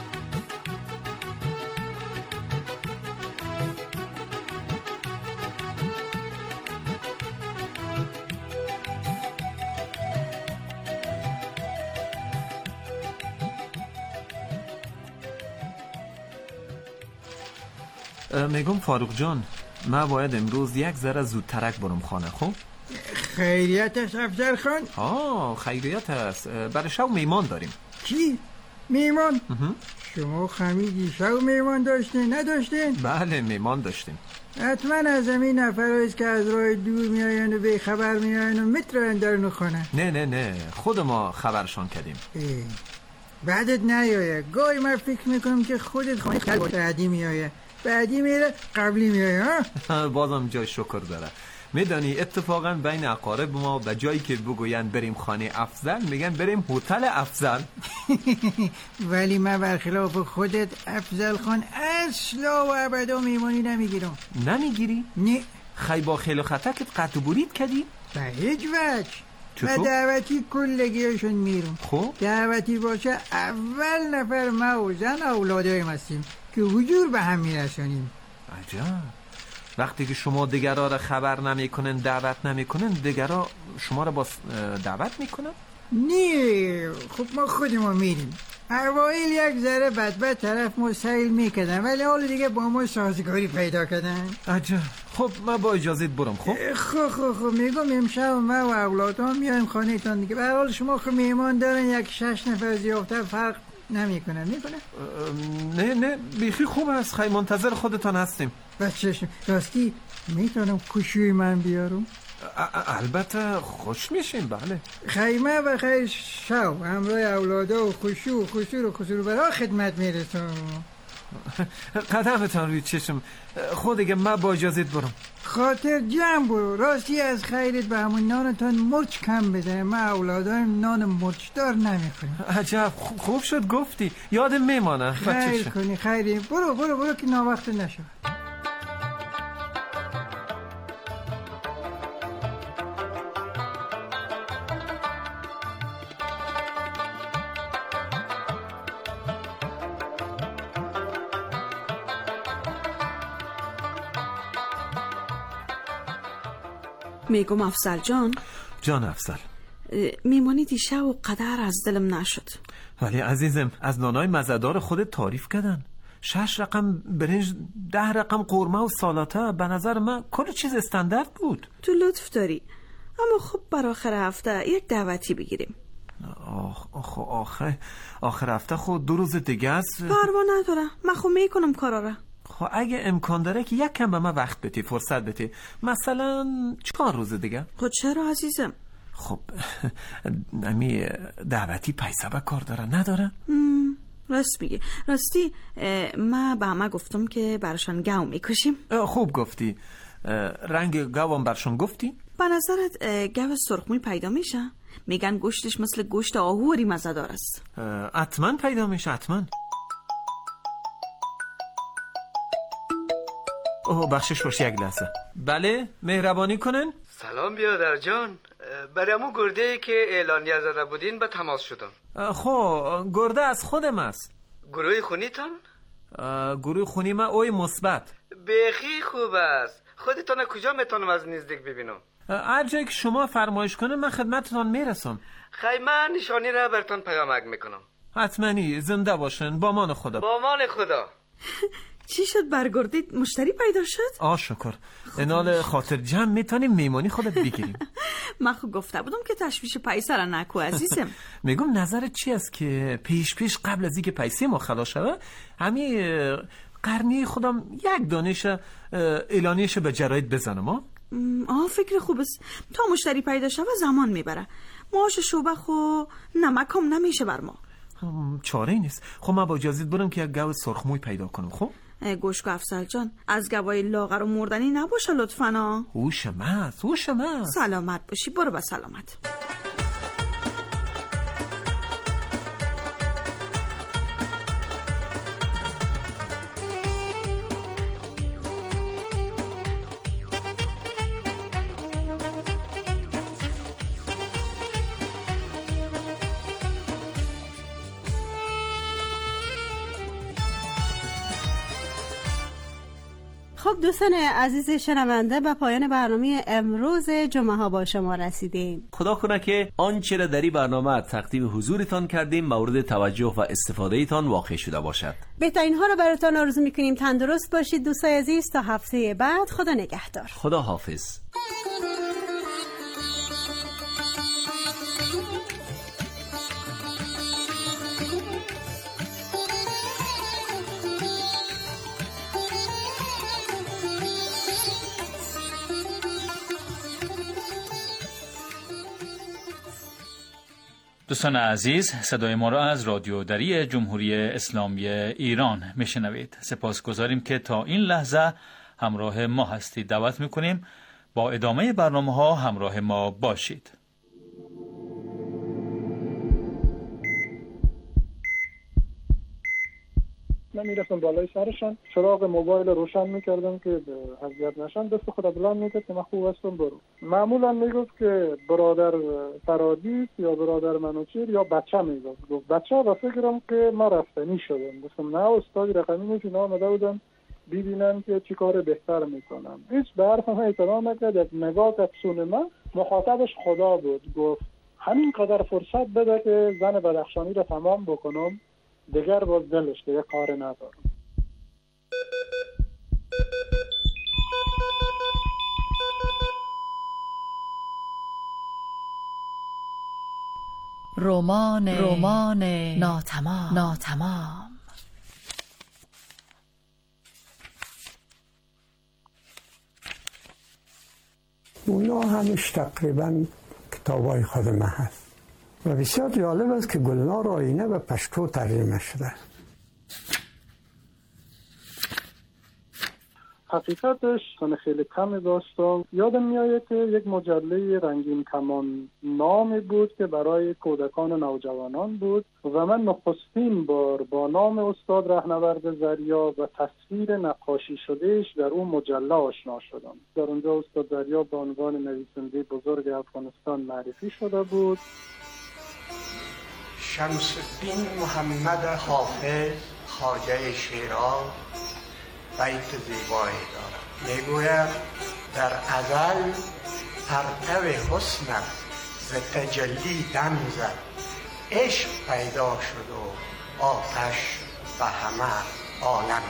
میگم فاروق جان، من باید امروز یک ذره زودترک برم خانه. خب خیریت است افضل خان؟ خیریت است. برای شب میمان داریم. چی؟ میمان؟ شما خمی دیشب میمان داشتین نداشتین؟ بله میمان داشتیم. حتما از همین نفرهاییست که از راه دور میاین و به خبر میاین و میترن درنو خونه. نه خود ما خبرشان کردیم. بعدت نیایه. گاهی من فکر میکنم که خودت خانه خیلی بعدی میایه، بعدی میره قبلی میایه. بازم جای شکر داره. میدانی اتفاقا بین اقارب ما به جایی که بگوین بریم خانه افضل میگن بریم هتل افضل. ولی من برخلاف خودت افضل خان اصلا و ابدا میمانی نمیگیرم. نمیگیری؟ نه. خیلی با خیل و خطکت قطع برید کردی؟ به هیچ وجه. چطور؟ و دعوتی کلگیشون میرم. خب؟ دعوتی باشه اول نفر ما و زن اولادایم هستیم که حضور به هم میرسانیم. عجب. وقتی که شما دیگرها را خبر نمیکنن دعوت نمیکنن دیگرها شما را با دعوت میکنن؟ نه خب ما خودمون میریم. اوایل یک ذره بدبد طرف ما سیل میکردن ولی حال دیگه با ما سازگاری پیدا کردن. عجب. خب من با اجازت برم. خب میگم امشب ما و اولادام میایم خانه تان دیگه. به حال شما خب میهمان دارن یک 6 نفر زیادتر فرق نمیکنه. نه بیخی خوب است. خیلی منتظر خودتان هستیم. بچه‌ش راستی میتونم کشوی من بیارم؟ البته خوش میشیم. بله. خیمه و خیر شو همراه اولادا و خشوع و خسور و خسور برای خدمت میرسم. قدمتان روی چشم. خود دیگه من با اجازت برم. خاطر جمع برو. راستی از خیرت به همون نانتان مرچ کم بزنه. ما اولادایم نان مرچدار نمیخوریم. عجب خوب شد گفتی. یادم میمانه. خیر کنی خیری. برو که ناوقت نشد. میگم افضل جان افضل میمانی دیشب و قدر از دلم نشد. ولی عزیزم از نانای مزه‌دار خودت تعریف کردن. 6 رقم برنج، 10 رقم قورمه و سالاته. به نظر من کل چیز استاندارد بود. تو لطف داری. اما خب برای آخر هفته یک دعوتی بگیریم. آخر هفته خود 2 روز دیگه است. پروا نداره. من خب میکنم کارا را. خب اگه امکان داره که یک کم به من وقت بده، فرصت بده. مثلا 4 روز دیگه. خب چرا عزیزم؟ خب نمی دعوتی پیسه به کار داره نداره؟ راست میگی. راستی ما به همه گفتم که برشان گاو میکشیم. خوب گفتی. رنگ گاوم برشان گفتی؟ به نظرت گاو سرخموی پیدا میشه؟ میگن گوشتش مثل گوشت آهوری مزه‌دار است. حتما پیدا میشه حتما. بخشش باشه یک لحظه. بله مهربانی کنن. سلام بیادر جان. برامو گرده که اعلانیه زده بودین به تماس شدم. خب گرده از خودم است. گروه خونیتان؟ گروه خونی من اوی مثبت. بخی خوب است. خودتان کجا میتونم از نزدیک ببینم؟ هر جایی که شما فرمایش کنه من خدمتتان میرسم. من نشانی را برتان پیامک میکنم. حتماً زنده باشن. با مان خدا. با مان خدا. چی شد برگردید؟ مشتری پیدا شد؟ شکر. انال خاطر جمع میتونیم میمانی خودت بگیریم. من خود گفته بودم که تشویش پیسه را نکو عزیزم. میگم نظرت چی است که پیش قبل از اینکه پیسه ما خلاص شوه همین قرنی خودم یک دانش اعلانیش به جراید بزنم. فکر خوب است. تا مشتری پیدا شوه زمان میبره. معاش شعبه خو نمک هم نمیشه بر ما. چاره نیست. خب من با اجازت برم که یک گاو سرخموی پیدا کنم. خب گوش کن افضل جان، از گوای لاغر و مردنی نباشه لطفاً. هوش مست. سلامت باشی. برو به سلامت. خب دوستان عزیز شنونده، به پایان برنامه امروز جمعه ها با شما رسیدیم. خدا کنه که آنچه را در این برنامه تقدیم حضورتان کردیم مورد توجه و استفاده ایتان واقع شده باشد. بهترین ها را براتان آرزو میکنیم. تندرست باشید دوستای عزیز. تا هفته بعد خدا نگهدار. خدا حافظ. دوستان عزیز، صدای ما را از رادیو دری جمهوری اسلامی ایران میشنوید. سپاسگزاریم که تا این لحظه همراه ما هستید. دعوت میکنیم با ادامه برنامه ها همراه ما باشید. من میرفتم بالای سرشان، چراغ موبایل روشن میکردم که اذیت نشن. دست خود بلند میکرد که من خوب هستم برو. معمولا میگفت که برادر فرادی یا برادر منوچیر یا بچه میگفت. گفت بچه و فکرم که ما رفتنی شدم. گفتم نه استاد رقمی نیست، اینا آمده بودن ببینن که چی کار بهتر میکنم. هیچ به حرف من احترام نکرد. یک نگاه کپسون من مخاطبش خدا بود. گفت همین قدر فرصت بده که زن بدخشانی رو تمام بکنم، دیگر باز دلش دیگه کار ندارم. رمان ناتمام. اونا همش تقریبا کتابای خود من هست و بسیار جالب است که گلنار آینه به پشتو ترجمه شده. حقیقتش خیلی کم داستان یادم میآید که یک مجله رنگین کمان نامی بود که برای کودکان و نوجوانان بود و من نخستین بار با نام استاد رهنورد ضریا و تصویر نقاشی شدهش در اون مجله آشنا شدم. در اونجا استاد ضریا به عنوان نویسنده بزرگ افغانستان معرفی شده بود. شمس الدین محمد حافظ خواجه شیراز بیت زیبایی دارد. میگوید در ازل پرتو حسنت ز تجلی دم زد، عشق پیدا شد و آتش به همه عالم.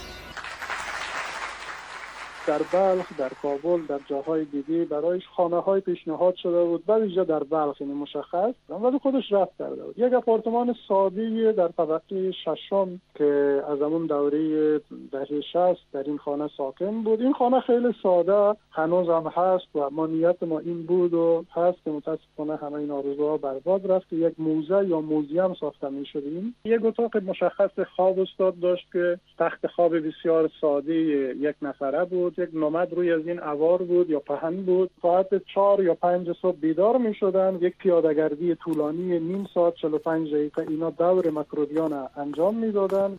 در بلخ، در کابل، در جاهای دیگه برایش خانه‌های پیشنهاد شده بود، بعد اینجا در بلخ این مشخص، ولی خودش رفت کرده بود. یک آپارتمان ساده‌ای در طبقه ششم که از همون دوره دهه 60 در این خانه ساکن بود. این خانه خیلی ساده هنوز هم هست و ما نیت ما این بود و هست که متاسفانه همه این آرزوها برباد رفت که یک موزه یا موزیم ساخته می‌شدیم. یک اتاق مشخص خواب استاد داشت که تخت خواب بسیار ساده یک نفره بود. یک نمد روی از این اوار بود یا پهن بود. ساعت 4 یا 5 صبح بیدار می شدن. یک پیاده‌گردی طولانی نیم ساعت 45 دقیقه اینا دور مکروبیان انجام می دادن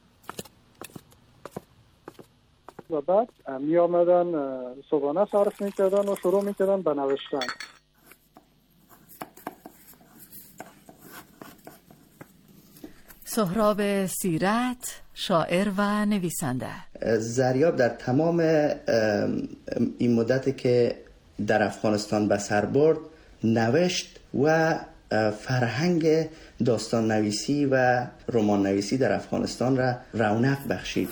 و بعد می آمدن صبحانه صرف می کردن و شروع می کردن به نوشتن. سهراب سیرت، شاعر و نویسنده. ضریا در تمام این مدتی که در افغانستان به سر برد نوشت و فرهنگ داستان نویسی و رمان نویسی در افغانستان را رونق بخشید.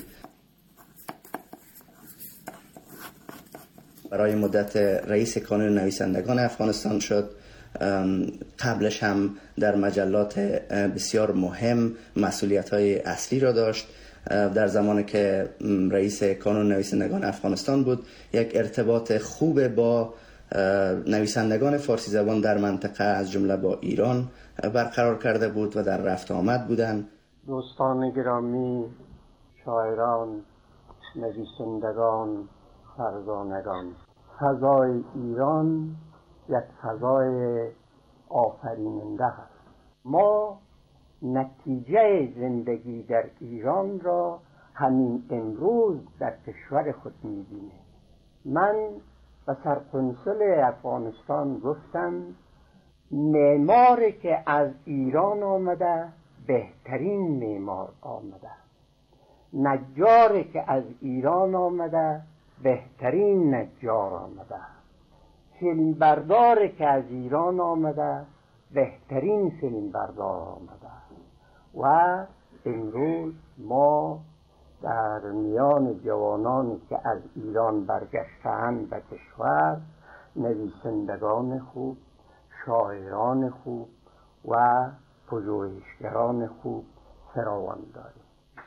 برای مدت رئیس کانون نویسندگان افغانستان شد. قبلش هم در مجلات بسیار مهم مسئولیت‌های اصلی را داشت. در زمانی که رئیس کانون نویسندگان افغانستان بود یک ارتباط خوب با نویسندگان فارسی زبان در منطقه از جمله با ایران برقرار کرده بود و در رفت آمد بودند. دوستان گرامی، شاعران، نویسندگان، فرزانگان، فضای ایران یک فضای آفریننده است. ما نتیجه زندگی در ایران را همین امروز در کشور خود می‌بینیم. من به سرقنصل افغانستان گفتم معماری که از ایران آمده بهترین معمار آمده، نجاری که از ایران آمده بهترین نجار آمده، فیلم برداری که از ایران آمده بهترین فیلم بردار آمده. و امروز ما در میان جوانانی که از ایران برگشتند به کشور نویسندگان خوب، شاعران خوب و پژوهشگران خوب فراوان داریم.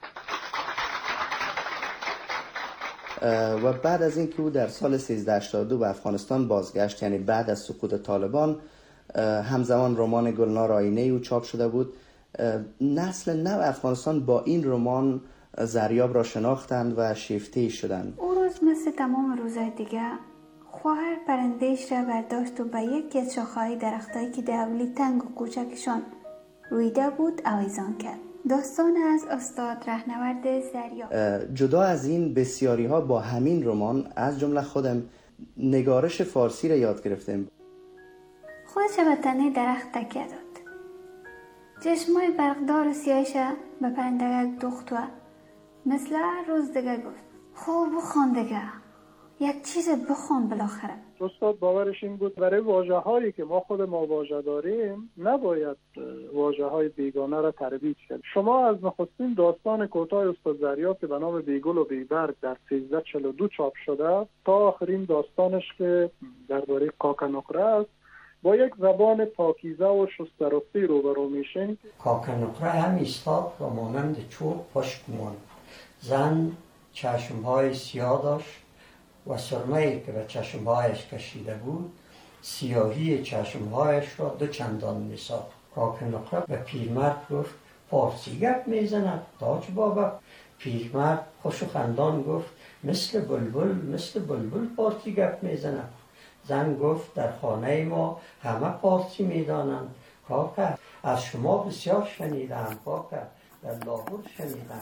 و بعد از اینکه او در سال 1382 به افغانستان بازگشت، یعنی بعد از سقوط طالبان، همزمان رمان گلنار آینه او چاپ شده بود. نسل نو افغانستان با این رمان زریاب را شناختند و شیفته شدند. او روز مثل تمام روزهای دیگه خواهر پرندهش را برداشت و به یکی از شاخه‌های درختایی که در حولی تنگ و کوچکشان رویده بود آویزان کرد. داستان از استاد رهنورد زریاب. جدا از این بسیاری ها با همین رمان از جمله خودم نگارش فارسی را یاد گرفتیم. خودش به تنه درخت تکیه داد. چشمای برقدار و سیاهش به پرندگک دوخت و مثل روز دیگه گفت خوب بخوان دیگه، یک چیز بخوان بالاخره. استاد باورش این بود برای واژه هایی که ما خود ما واژه داریم نباید واژه های بیگانه را ترویج کرد. شما از نخستین داستان کوتاه استاد زریاب که به نام بیگل و بیبرگ در 1342 چاپ شده تا آخرین داستانش که درباره کاک نقره است با یک زبان پاکیزه و شسترفته روبرو میشین. کاک نقره هم ایستاد و مانند چوب پشت ماند. زن چشمهای سیاه داشت و سرمه‌ای که به چشمهایش کشیده بود سیاهی چشمهایش را 2 چندان می‌ساخت. کاک نقره به پیرمرد گفت فارسی گپ میزند تاج بابا. پیرمرد خوش و خندان گفت مثل بلبل فارسی گپ میزند. زن گفت در خانه ما همه فارسی میدانند کاکا، از شما بسیار شنیدم کاکا، در لاهور شنیدم.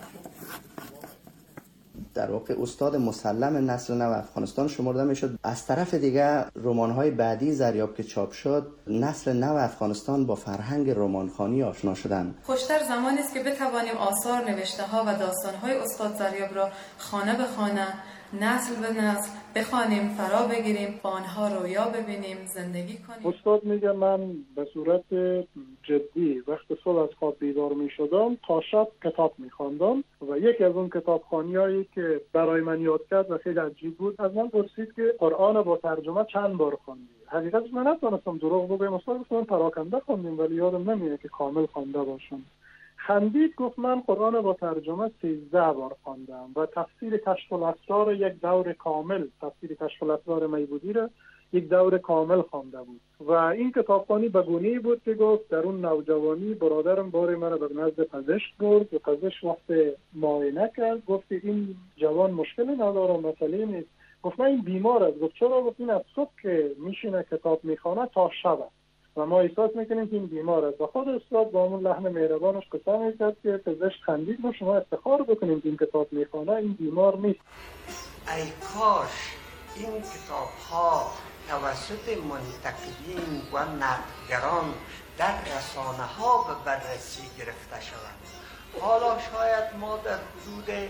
در واقع استاد مسلم نسل نو افغانستان شمرده میشد. از طرف دیگه رمان‌های بعدی زریاب که چاپ شد نسل نو افغانستان با فرهنگ رمانخوانی آشنا شدند. خوشتر زمانی است که بتوانیم آثار نوشته‌ها و داستان‌های استاد زریاب را خانه به خانه، نسل به نسل بخوانیم، فرا بگیریم، با آنها رویا ببینیم، زندگی کنیم. استاد میگه من به صورت جدی وقت صبح از خواب بیدار میشدم تا شب کتاب میخواندم و یکی از اون کتابخوانیایی که برای من یاد کرد و خیلی عجیب بود از من پرسید که قرآن با ترجمه چند بار خواندی؟ حقیقتش من نتونستم دروغ بگم. استاد گفت من پراکنده خواندیم ولی یادم نمیاد که کامل خوانده باشم. خندید گفت من قرآن با ترجمه 13 بار خواندم و تفسیر کشف الاسرار یک دور کامل، تفسیر کشف الاسرار میبودی را یک دور کامل خوانده بود و این کتابخوانی به گونه‌ای بود که گفت در اون نوجوانی برادرم بار من به نزد پزشک برد و پزشک وقت معاینه کرد گفت این جوان مشکلی نداره، مسئله نیست. گفت من این بیمار است. گفت چرا؟ گفت این از صبح که میشینه کتاب میخوانه تا شب و ما احساس میکنیم که این بیمار است. و خود استاد با اون لحن مهربانش قسم میکرد که پزشک خندید و شما افتخار بکنیم که این کتاب میخوانه، این بیمار نیست. ای کاش این کتاب ها توسط منتقدین و نقدگران در رسانه ها به بررسی گرفته شوند. حالا شاید ما در حدود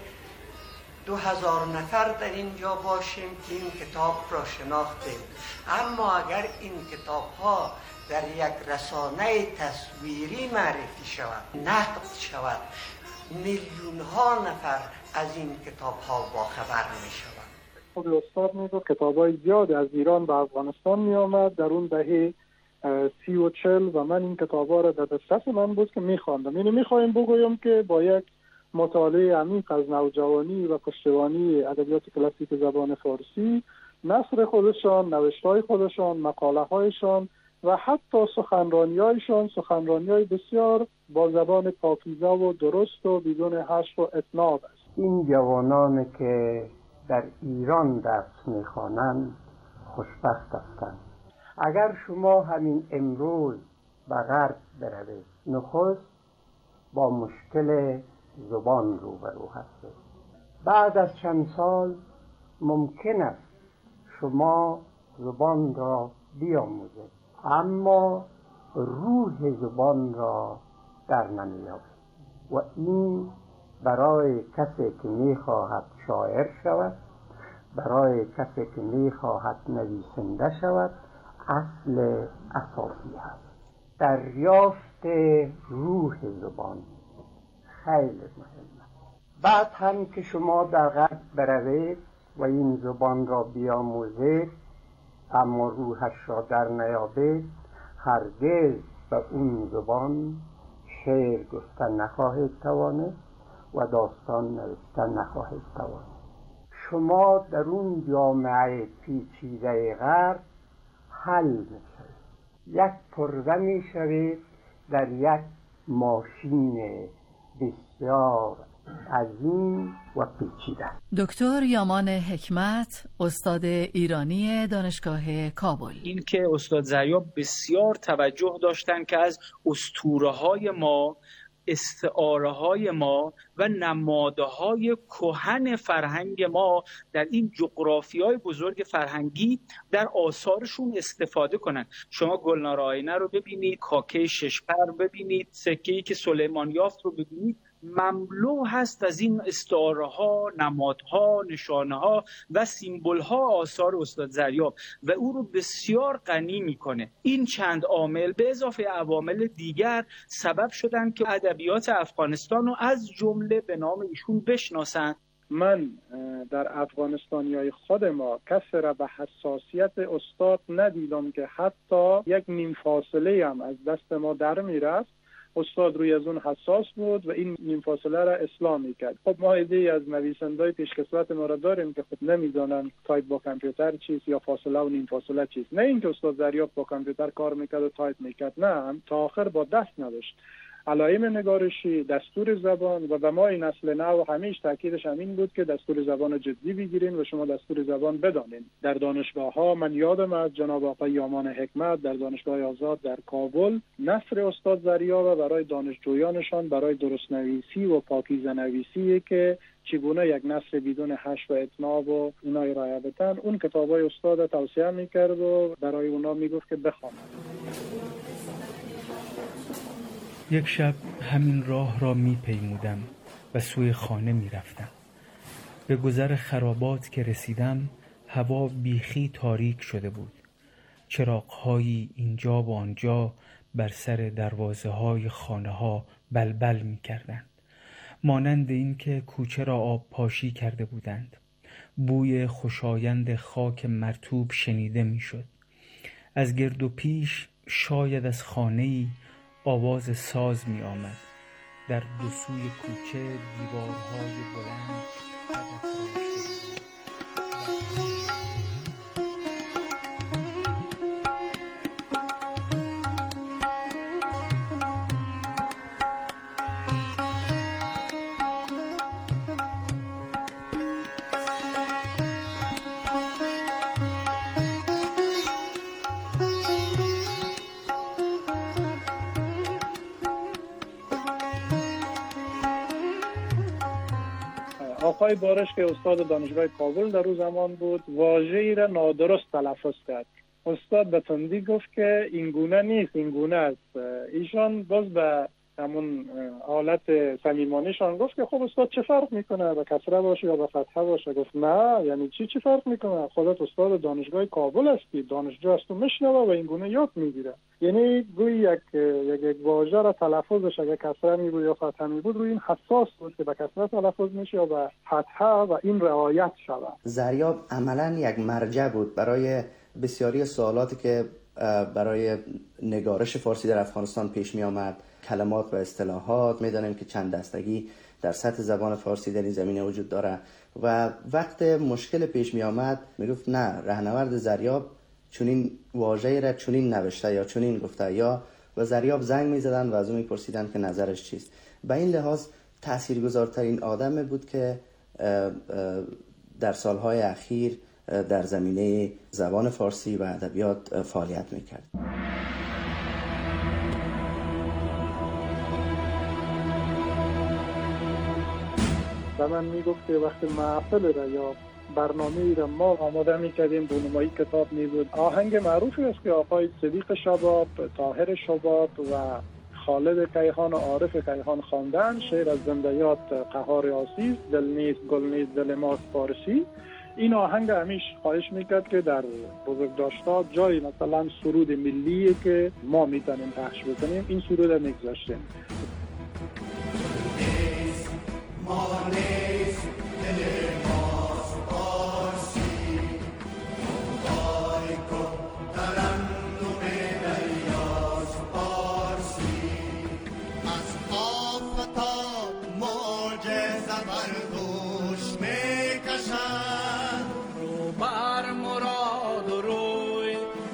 2000 نفر در اینجا باشیم که این کتاب را شناختیم، اما اگر این کتاب ها در یک رسانه تصویری معرفی شود، نقد شود، میلیون ها نفر از این کتاب ها باخبر می شود. خود استاد میگفت کتابای زیاد از ایران به افغانستان می آمد در اون دهه 30 و 40 و من این کتابا را در دسترس من بود که میخواندم. یعنی میخوایم بگویم که با یک مطالعه عمیق از نوجوانی و پشتیبانی ادبیات کلاسیک زبان فارسی، نثر خودشان، نوشته‌های خودشان، مقاله‌هایشان و حتی سخنرانی‌هایشان سخنرانی‌های بسیار با زبان پاکیزه و درست و بدون حشو و اطناب است. این جوانان که در ایران درس می‌خوانند خوشبخت هستند. اگر شما همین امروز به غرب بروید، نخست با مشکل زبان روبرو هستید. بعد از چند سال ممکن است شما زبان را بیاموزید اما روح زبان را در نمیابید و این برای کسی که میخواهد شاعر شود، برای کسی که میخواهد نویسنده شود اصل اساسی است. دریافت روح زبان خیلی مهمه. بعد هم که شما در غرب بروید و این زبان را بیاموزید اما روحش را در نیابید، هرگز به اون زبان شعر گفتن نخواهید توانید و داستان نوشتن نخواهید توانید. شما در اون جامعه پیچیده غرب حل میشید. یک پرده می شوید در یک ماشین بسیار عظیم و پیچیده. دکتر یامان حکمت، استاد ایرانی دانشگاه کابل. این که استاد ضریاب بسیار توجه داشتن که از اسطوره‌های ما، استعاره‌های ما و نمادهای کهن فرهنگ ما در این جغرافیای بزرگ فرهنگی در آثارشون استفاده کنن. شما گلنار آینه رو ببینید، کاکه ششپر ببینید، سکه‌ای که سلیمان یافت رو ببینید، مملو هست از این استعاره‌ها، نمادها، نشانه‌ها و سیمبل‌ها آثار استاد ضریاب و او رو بسیار غنی می‌کنه. این چند عامل به اضافه عوامل دیگر سبب شدن که ادبیات افغانستان رو از جمله به نام ایشون بشناسن. من در افغانستانیای خود ما کسی را به حساسیت استاد ندیدم که حتی یک نیم فاصله هم از دست ما در میرفت. استاد روی از اون حساس بود و این نیم فاصله را اصلاح میکرد. خب ما ایده از نویسندای پیشکسوت ما را داریم که خب نمیدونن تایپ با کامپیوتر چیست یا فاصله و نیم فاصله چیست. نه اینکه استاد ضریاب با کامپیوتر کار میکرد و تایپ میکرد، نه، تا آخر با دست نداشت. علائم نگارشی، دستور زبان و به ما این نسل نو همیشه تاکیدش همین بود که دستور زبان جدی بگیرین و شما دستور زبان بدانین. در دانشگاه ها من یادم از جناب آقای یامان حکمت در دانشگاه آزاد در کابل نثر استاد ضریاب برای دانشجویانشان برای درست نویسی و پاکیزه نویسی که چگونه یک نثر بدون حشو و اتناب و اونا ارائه بدن، اون کتابای استاد توصیه میکرد و برای اونا میگفت که بخوانند. یک شب همین راه را می پیمودم و سوی خانه می رفتم. به گذر خرابات که رسیدم هوا بیخی تاریک شده بود. چراغ‌هایی اینجا و آنجا بر سر دروازه های خانه ها بلبل می کردند. مانند این که کوچه را آب پاشی کرده بودند. بوی خوشایند خاک مرطوب شنیده می شد. از گرد و پیش شاید از خانه‌ای آواز ساز می آمد. در دو سوی کوچه دیوارهای بلند آقای بارش که استاد دانشگاه کابل در اون زمان بود واژه‌ای را نادرست تلفظ کرد. استاد به تندی گفت که این گونه نیست، این گونه است. ایشان باز به همون حالت صمیمانه‌شان گفت که خب استاد چه فرق میکنه به کسره باشه یا به فتحه باشه؟ گفت نه، یعنی چی فرق میکنه؟ خودت استاد دانشگاه کابل هستی، دانشجو است و میشنوه و این گونه یاد میگیره. یعنی گویی یک واژه را تلفظش اگه کسره می بود یا فتحه می بود روی این حساس بود که به کسره تلفظ میشه یا به فتحه و این رعایت شود. ضریاب عملاً یک مرجع بود برای بسیاری سوالاتی که برای نگارش فارسی در افغانستان پیش می آمد. کلمات و اصطلاحات میدانیم که چند دستگی در سطح زبان فارسی در این زمینه وجود داره و وقت مشکل پیش می آمد می گفت نه، راهنورد ضریاب چونین واژه‌ای را چونین نوشته یا چونین گفته، یا و ضریاب زنگ می زدن و از اون می پرسیدن که نظرش چیست. به این لحاظ تاثیرگذارترین آدم بود که در سالهای اخیر در زمینه زبان فارسی و ادبیات فعالیت می کرد. و من میگفت که وقتی محفل را یا برنامه‌ای را ما آماده می‌کردیم بونمایی کتاب می‌بود. آهنگ معروفی است که آقای صدیق شباب، طاهر شباب و خالد کیهان و عارف کیهان خواندن. شعر از زندیات قهار آسیز، دل نیست گل نیست دل ماست فارسی. این آهنگ همیشه خواهش میکرد که در بزرگداشت‌ها جای مثلا سرود ملی که ما میتونیم پخش بکنیم این سرود را میگذاشتیم.